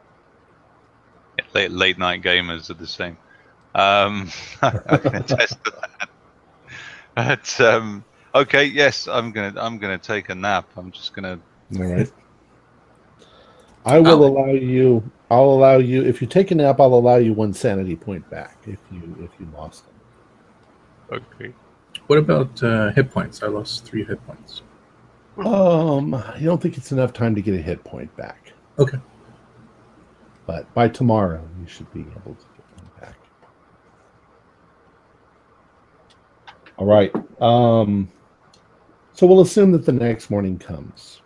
late night gamers are the same. I can attest to that. But okay, yes, I'm gonna take a nap. I'm just gonna. All right. I will allow you I'll allow you. If you take a nap, I'll allow you 1 sanity point back if you lost them. Okay. What about hit points? I lost 3 hit points. I don't think it's enough time to get a hit point back. Okay. But by tomorrow, you should be able to get them back. All right. So we'll assume that the next morning comes.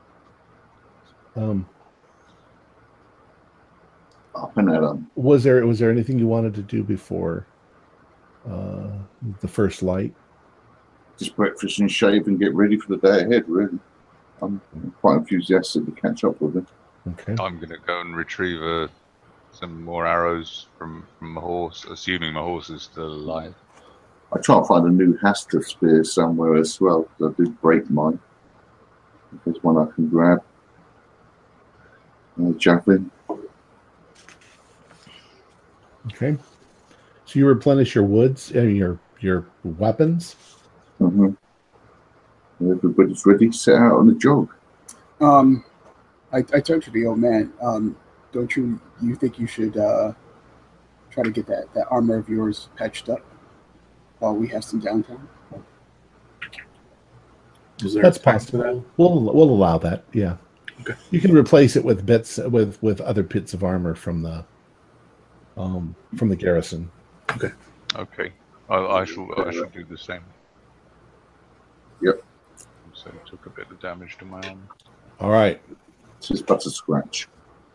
Up and at 'em. Was there anything you wanted to do before the first light? Just breakfast and shave and get ready for the day ahead, really. I'm quite enthusiastic to catch up with it. Okay. I'm going to go and retrieve some more arrows from my horse, assuming my horse is still alive. I try and find a new Hastra spear somewhere as well, because I did break mine. If there's one I can grab. Javelin. Okay. So you replenish your woods and your weapons. Mm-hmm. Everybody's ready to set out on the jog. I turned to the old man. Don't you think you should try to get that armor of yours patched up while we have some downtime? Is there That's a time for that? possible. We'll allow that. Yeah. Okay. You can replace it with bits with other bits of armor from the garrison. Okay. I shall do the same. Yep. So I took a bit of damage to my arm. All right. It's just but a scratch.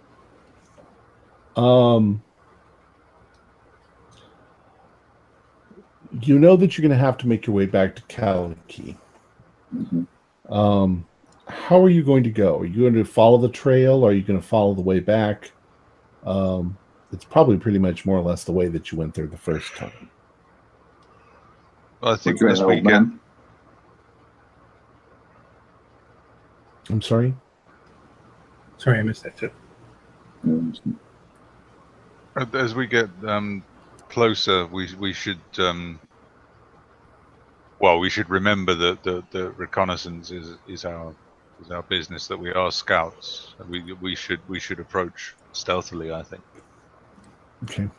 You know that you're going to have to make your way back to Kaliki. Mm-hmm. How are you going to go? Are you going to follow the trail? Or are you going to follow the way back? It's probably pretty much more or less the way that you went there the first time. Well, I think What's as your we old get man? I'm sorry? Sorry, I missed that too. as we get closer, we should we should remember that the reconnaissance is our business. That we are scouts. We should approach stealthily, I think. Okay.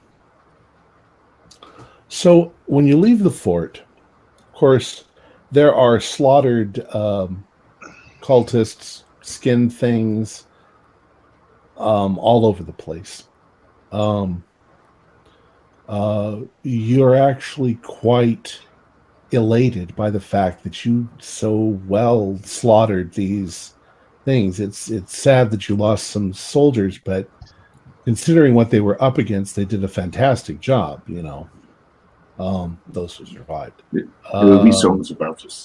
So when you leave the fort, of course, there are slaughtered cultists, skin things, all over the place. You're actually quite elated by the fact that you so well slaughtered these things. It's sad that you lost some soldiers, but considering what they were up against, they did a fantastic job, those who survived. There will be songs about us.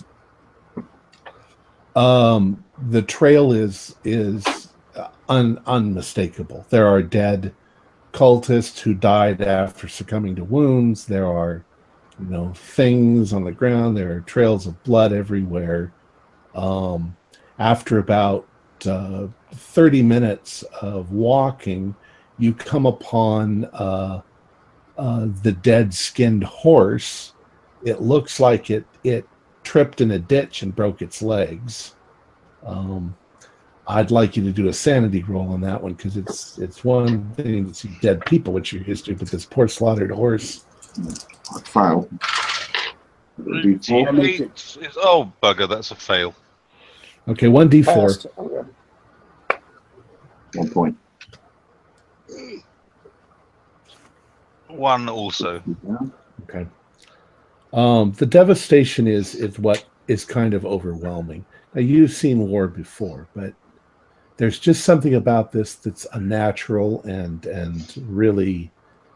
The trail is unmistakable. There are dead cultists who died after succumbing to wounds. There are, things on the ground. There are trails of blood everywhere. After about 30 minutes of walking, you come upon the dead skinned horse. It looks like it tripped in a ditch and broke its legs. I'd like you to do a sanity roll on that one, because it's one thing to see dead people, which you're used to, but this poor slaughtered horse. I failed. Oh, bugger, that's a fail. Okay, 1d4. Passed. Okay. 1 point. 1 also. Okay. The devastation is what is kind of overwhelming. Now, you've seen war before, but there's just something about this that's unnatural and really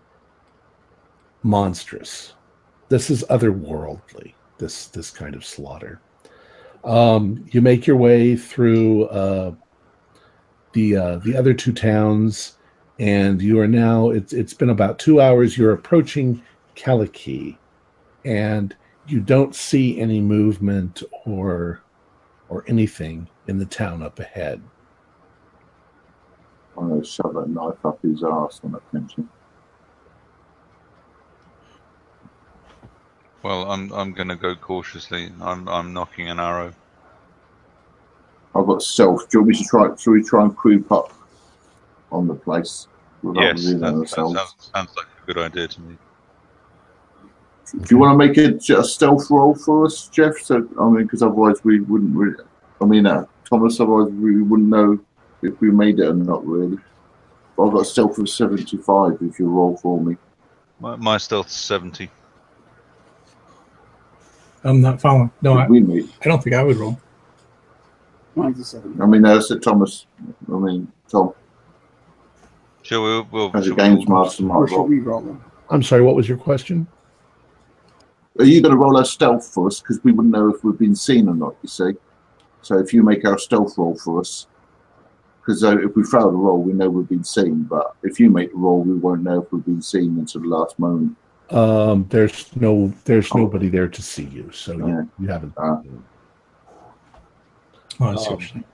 monstrous. This is otherworldly, this kind of slaughter. You make your way through the other 2 towns, and you are now, it's been about 2 hours, you're approaching Kaliki, and you don't see any movement or anything in the town up ahead. I'm going to shove that knife up his arse on attention. Well, I'm going to go cautiously. I'm knocking an arrow. I've got stealth. Do you want me to try? Shall we try and creep up on the place? without Yes, revealing that ourselves. sounds like a good idea to me. Do you want to make a stealth roll for us, Jeff? So I mean, because otherwise we wouldn't. Really, I mean, Thomas. Otherwise we wouldn't know if we made it or not. Really. But I've got a stealth of 75. If you roll for me. My stealth's 70. I'm not following. No, We made. I don't think I would roll. Mine's a 7. I mean, that's it, Thomas. I mean, Tom, Shall we? as a games master, Or might should roll. we roll them? I'm sorry, what was your question? Are you going to roll our stealth for us? Because we wouldn't know if we've been seen or not, you see. So if you make our stealth roll for us, because if we fail the roll, we know we've been seen. But if you make the roll, we won't know if we've been seen until the last moment. There's nobody there to see you, so Yeah. you haven't. Oh, I see what you're saying.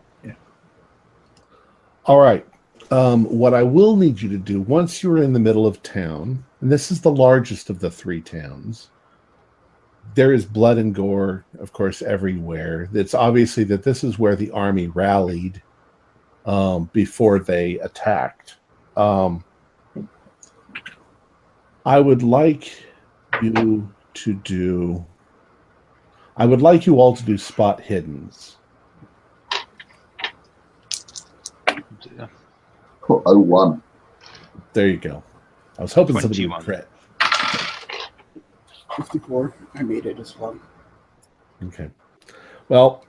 All right. What I will need you to do once you're in the middle of town, and this is the largest of the 3 towns, there is blood and gore, of course, everywhere. It's obviously that this is where the army rallied before they attacked. I would like you all to do spot hiddens. Yeah. Put 01. There you go. I was hoping somebody would 21. crit. 54. I made it as well. Okay. Well,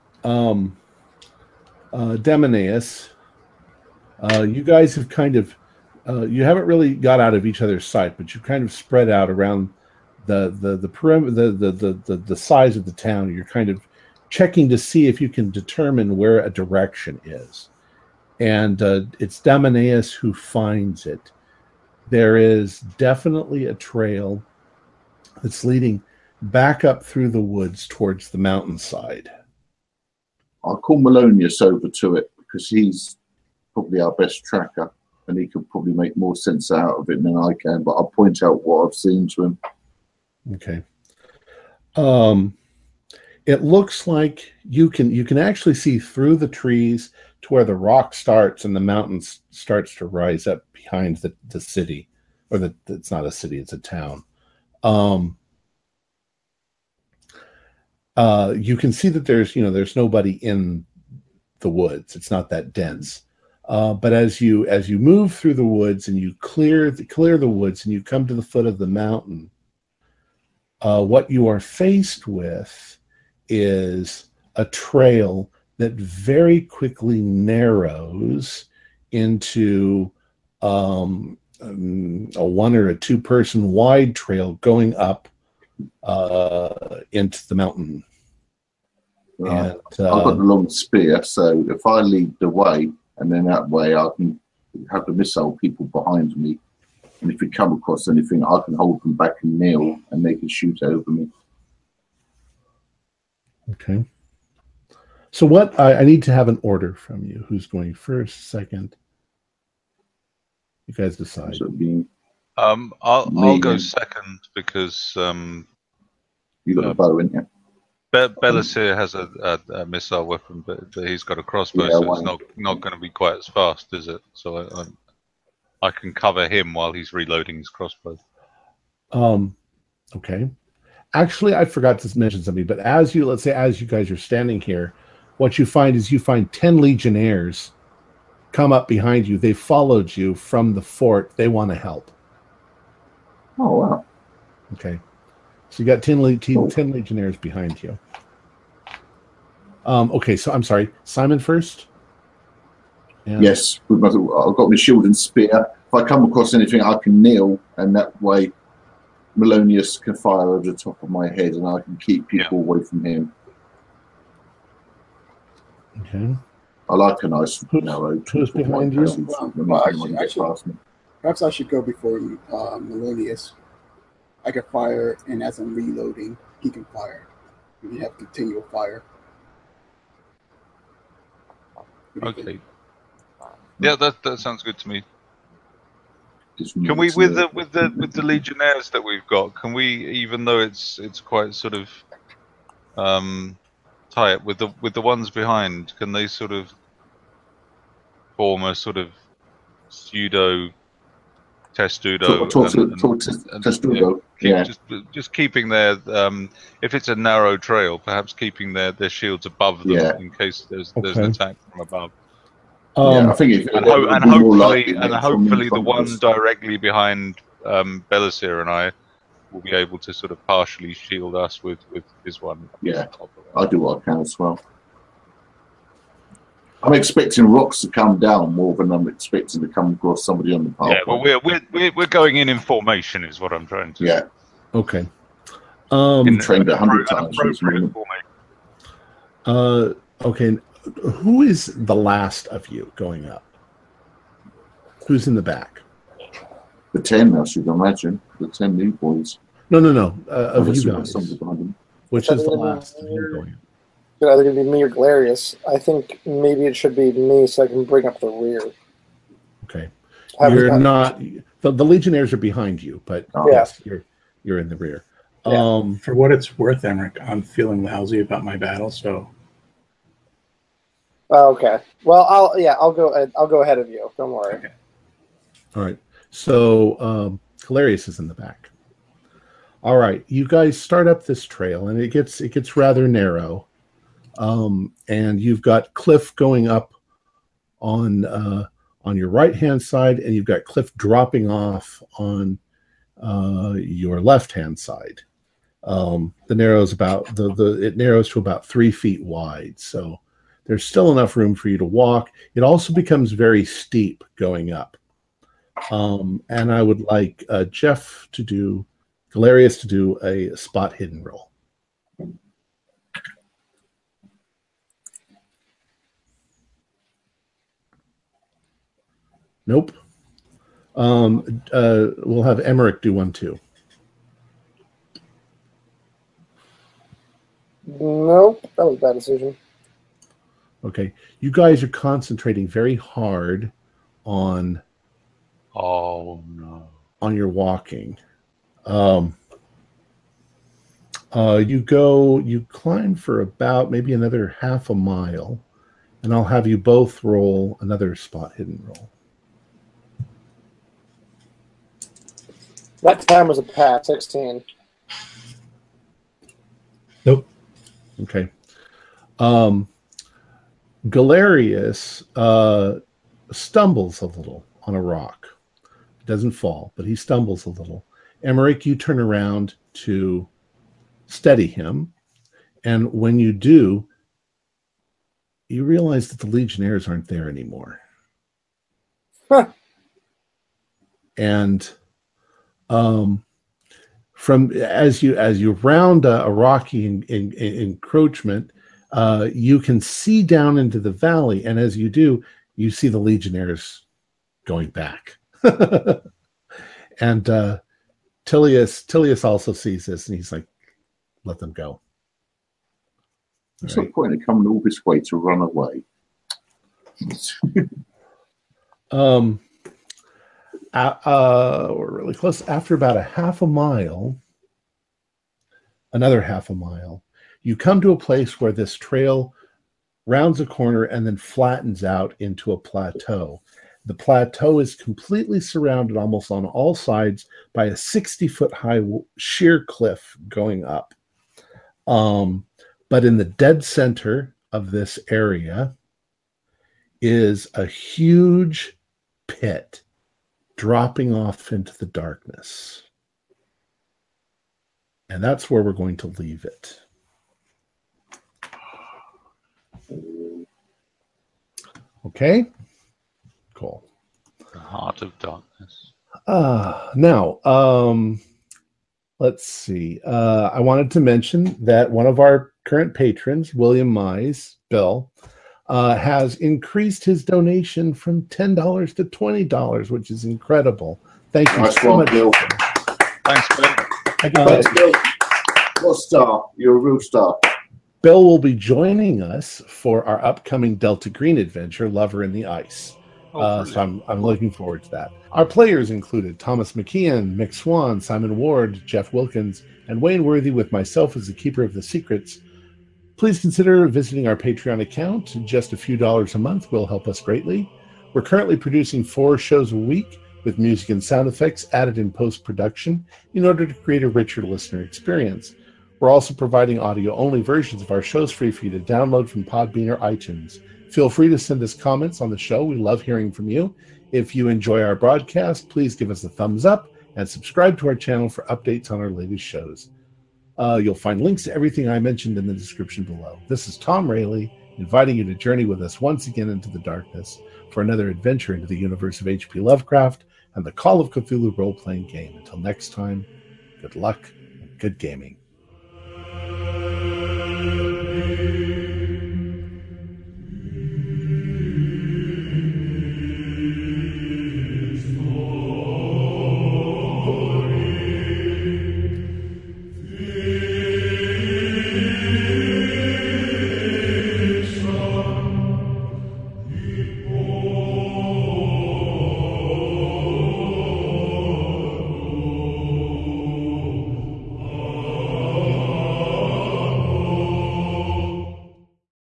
Demonaeus, you guys have kind of, you haven't really got out of each other's sight, but you've kind of spread out around the perimeter, the size of the town. You're kind of checking to see if you can determine where a direction is. And it's Demonaeus who finds it. There is definitely a trail that's leading back up through the woods towards the mountainside. I'll call Melonius over to it because he's probably our best tracker and he could probably make more sense out of it than I can, but I'll point out what I've seen to him. Okay. It looks like you can actually see through the trees to where the rock starts and the mountain starts to rise up behind the city, or it's not a city, it's a town. You can see that there's nobody in the woods. It's not that dense. But as you move through the woods and you clear the woods and you come to the foot of the mountain, what you are faced with is a trail that very quickly narrows into a 1 or a 2 person wide trail going up into the mountain. Right. And, I've got the long spear, so if I lead the way, and then that way I can have the missile people behind me, and if we come across anything, I can hold them back and kneel, and they can shoot over me. Okay. So what I need to have an order from you. Who's going first, second? You guys decide. So being, I'll go second because you got a bow, ain't you? Belisir has a missile weapon, but he's got a crossbow, Yeah, so it's not going to be quite as fast, is it? So I can cover him while he's reloading his crossbow. Okay. Actually, I forgot to mention something, but as you guys are standing here, what you find is 10 legionnaires come up behind you. They followed you from the fort. They want to help. Oh, wow. Okay. So you got 10 legionnaires behind you. Okay, so I'm sorry. Simon first? And Yes, I've got my shield and spear. If I come across anything, I can kneel, and that way Melonius can fire over the top of my head, and I can keep people away from him. Okay. I like a nice narrow. Who's behind you? Perhaps I should go before Melonius. I can fire, and as I'm reloading, he can fire. We can have continual fire. Okay. Yeah, that sounds good to me. Can we, with the legionnaires that we've got, can we, even though it's quite sort of tight with the ones behind, can they sort of form a sort of pseudo Testudo. Talk to Testudo. Yeah. Just keeping their, if it's a narrow trail, perhaps keeping their shields above them in case there's an attack from above. I think hopefully the one directly behind Belisir and I will be able to sort of partially shield us with his one. Yeah, I'll do what I can as well. I'm expecting rocks to come down more than I'm expecting to come across somebody on the path. Yeah, well, we're going in formation, is what I'm trying to say. Okay. Trained 100 times. Okay. Who is the last of you going up? Who's in the back? The 10, I should imagine. The 10 new boys. No. Of you guys. Which is the last of you going up? It's either going to be me or Galerius. I think maybe it should be me so I can bring up the rear. Okay. You're not... The Legionnaires are behind you, but yes, you're in the rear. Yeah. For what it's worth, Emmerich, I'm feeling lousy about my battle, so... Okay. Well, I'll go ahead of you. Don't worry. Okay. All right. So Galerius is in the back. All right. You guys start up this trail, and it gets rather narrow. And you've got cliff going up on your right hand side, and you've got cliff dropping off on your left hand side. It narrows to about 3 feet wide. So there's still enough room for you to walk. It also becomes very steep going up. And I would like Galerius to do a spot hidden roll. Nope. We'll have Emmerich do one too. Nope, that was a bad decision. Okay, you guys are concentrating very hard on. Oh no! On your walking, you climb for about maybe another half a mile, and I'll have you both roll another spot hidden roll. That time was a pass, 16. Nope. Okay. Galerius stumbles a little on a rock. Doesn't fall, but he stumbles a little. Emmerich, you turn around to steady him, and when you do, you realize that the Legionnaires aren't there anymore. Huh. And from as you round a rocky encroachment, you can see down into the valley, and as you do, you see the Legionnaires going back. And Tilius also sees this, and he's like, "Let them go." There's no point in coming all this way to run away. We're really close. After about another half a mile, you come to a place where this trail rounds a corner and then flattens out into a plateau. The plateau is completely surrounded almost on all sides by a 60-foot high sheer cliff going up. But in the dead center of this area is a huge pit dropping off into the darkness. And that's where we're going to leave it. Okay? Cool. The heart of darkness. Now, let's see. I wanted to mention that one of our current patrons, William Mize, Bill, has increased his donation from $10 to $20, which is incredible. Thank you so much, Bill. Thanks, Bill. Thanks, Bill. What a star. You're a real star. Bill will be joining us for our upcoming Delta Green adventure, Lover in the Ice. So I'm looking forward to that. Our players included Thomas McKeon, Mick Swan, Simon Ward, Jeff Wilkins, and Wayne Worthy, with myself as the Keeper of the Secrets. Please consider visiting our Patreon account. Just a few dollars a month will help us greatly. We're currently producing 4 shows a week, with music and sound effects added in post-production in order to create a richer listener experience. We're also providing audio-only versions of our shows free for you to download from Podbean or iTunes. Feel free to send us comments on the show. We love hearing from you. If you enjoy our broadcast, please give us a thumbs up and subscribe to our channel for updates on our latest shows. You'll find links to everything I mentioned in the description below. This is Tom Rayleigh, inviting you to journey with us once again into the darkness for another adventure into the universe of H.P. Lovecraft and the Call of Cthulhu role-playing game. Until next time, good luck and good gaming.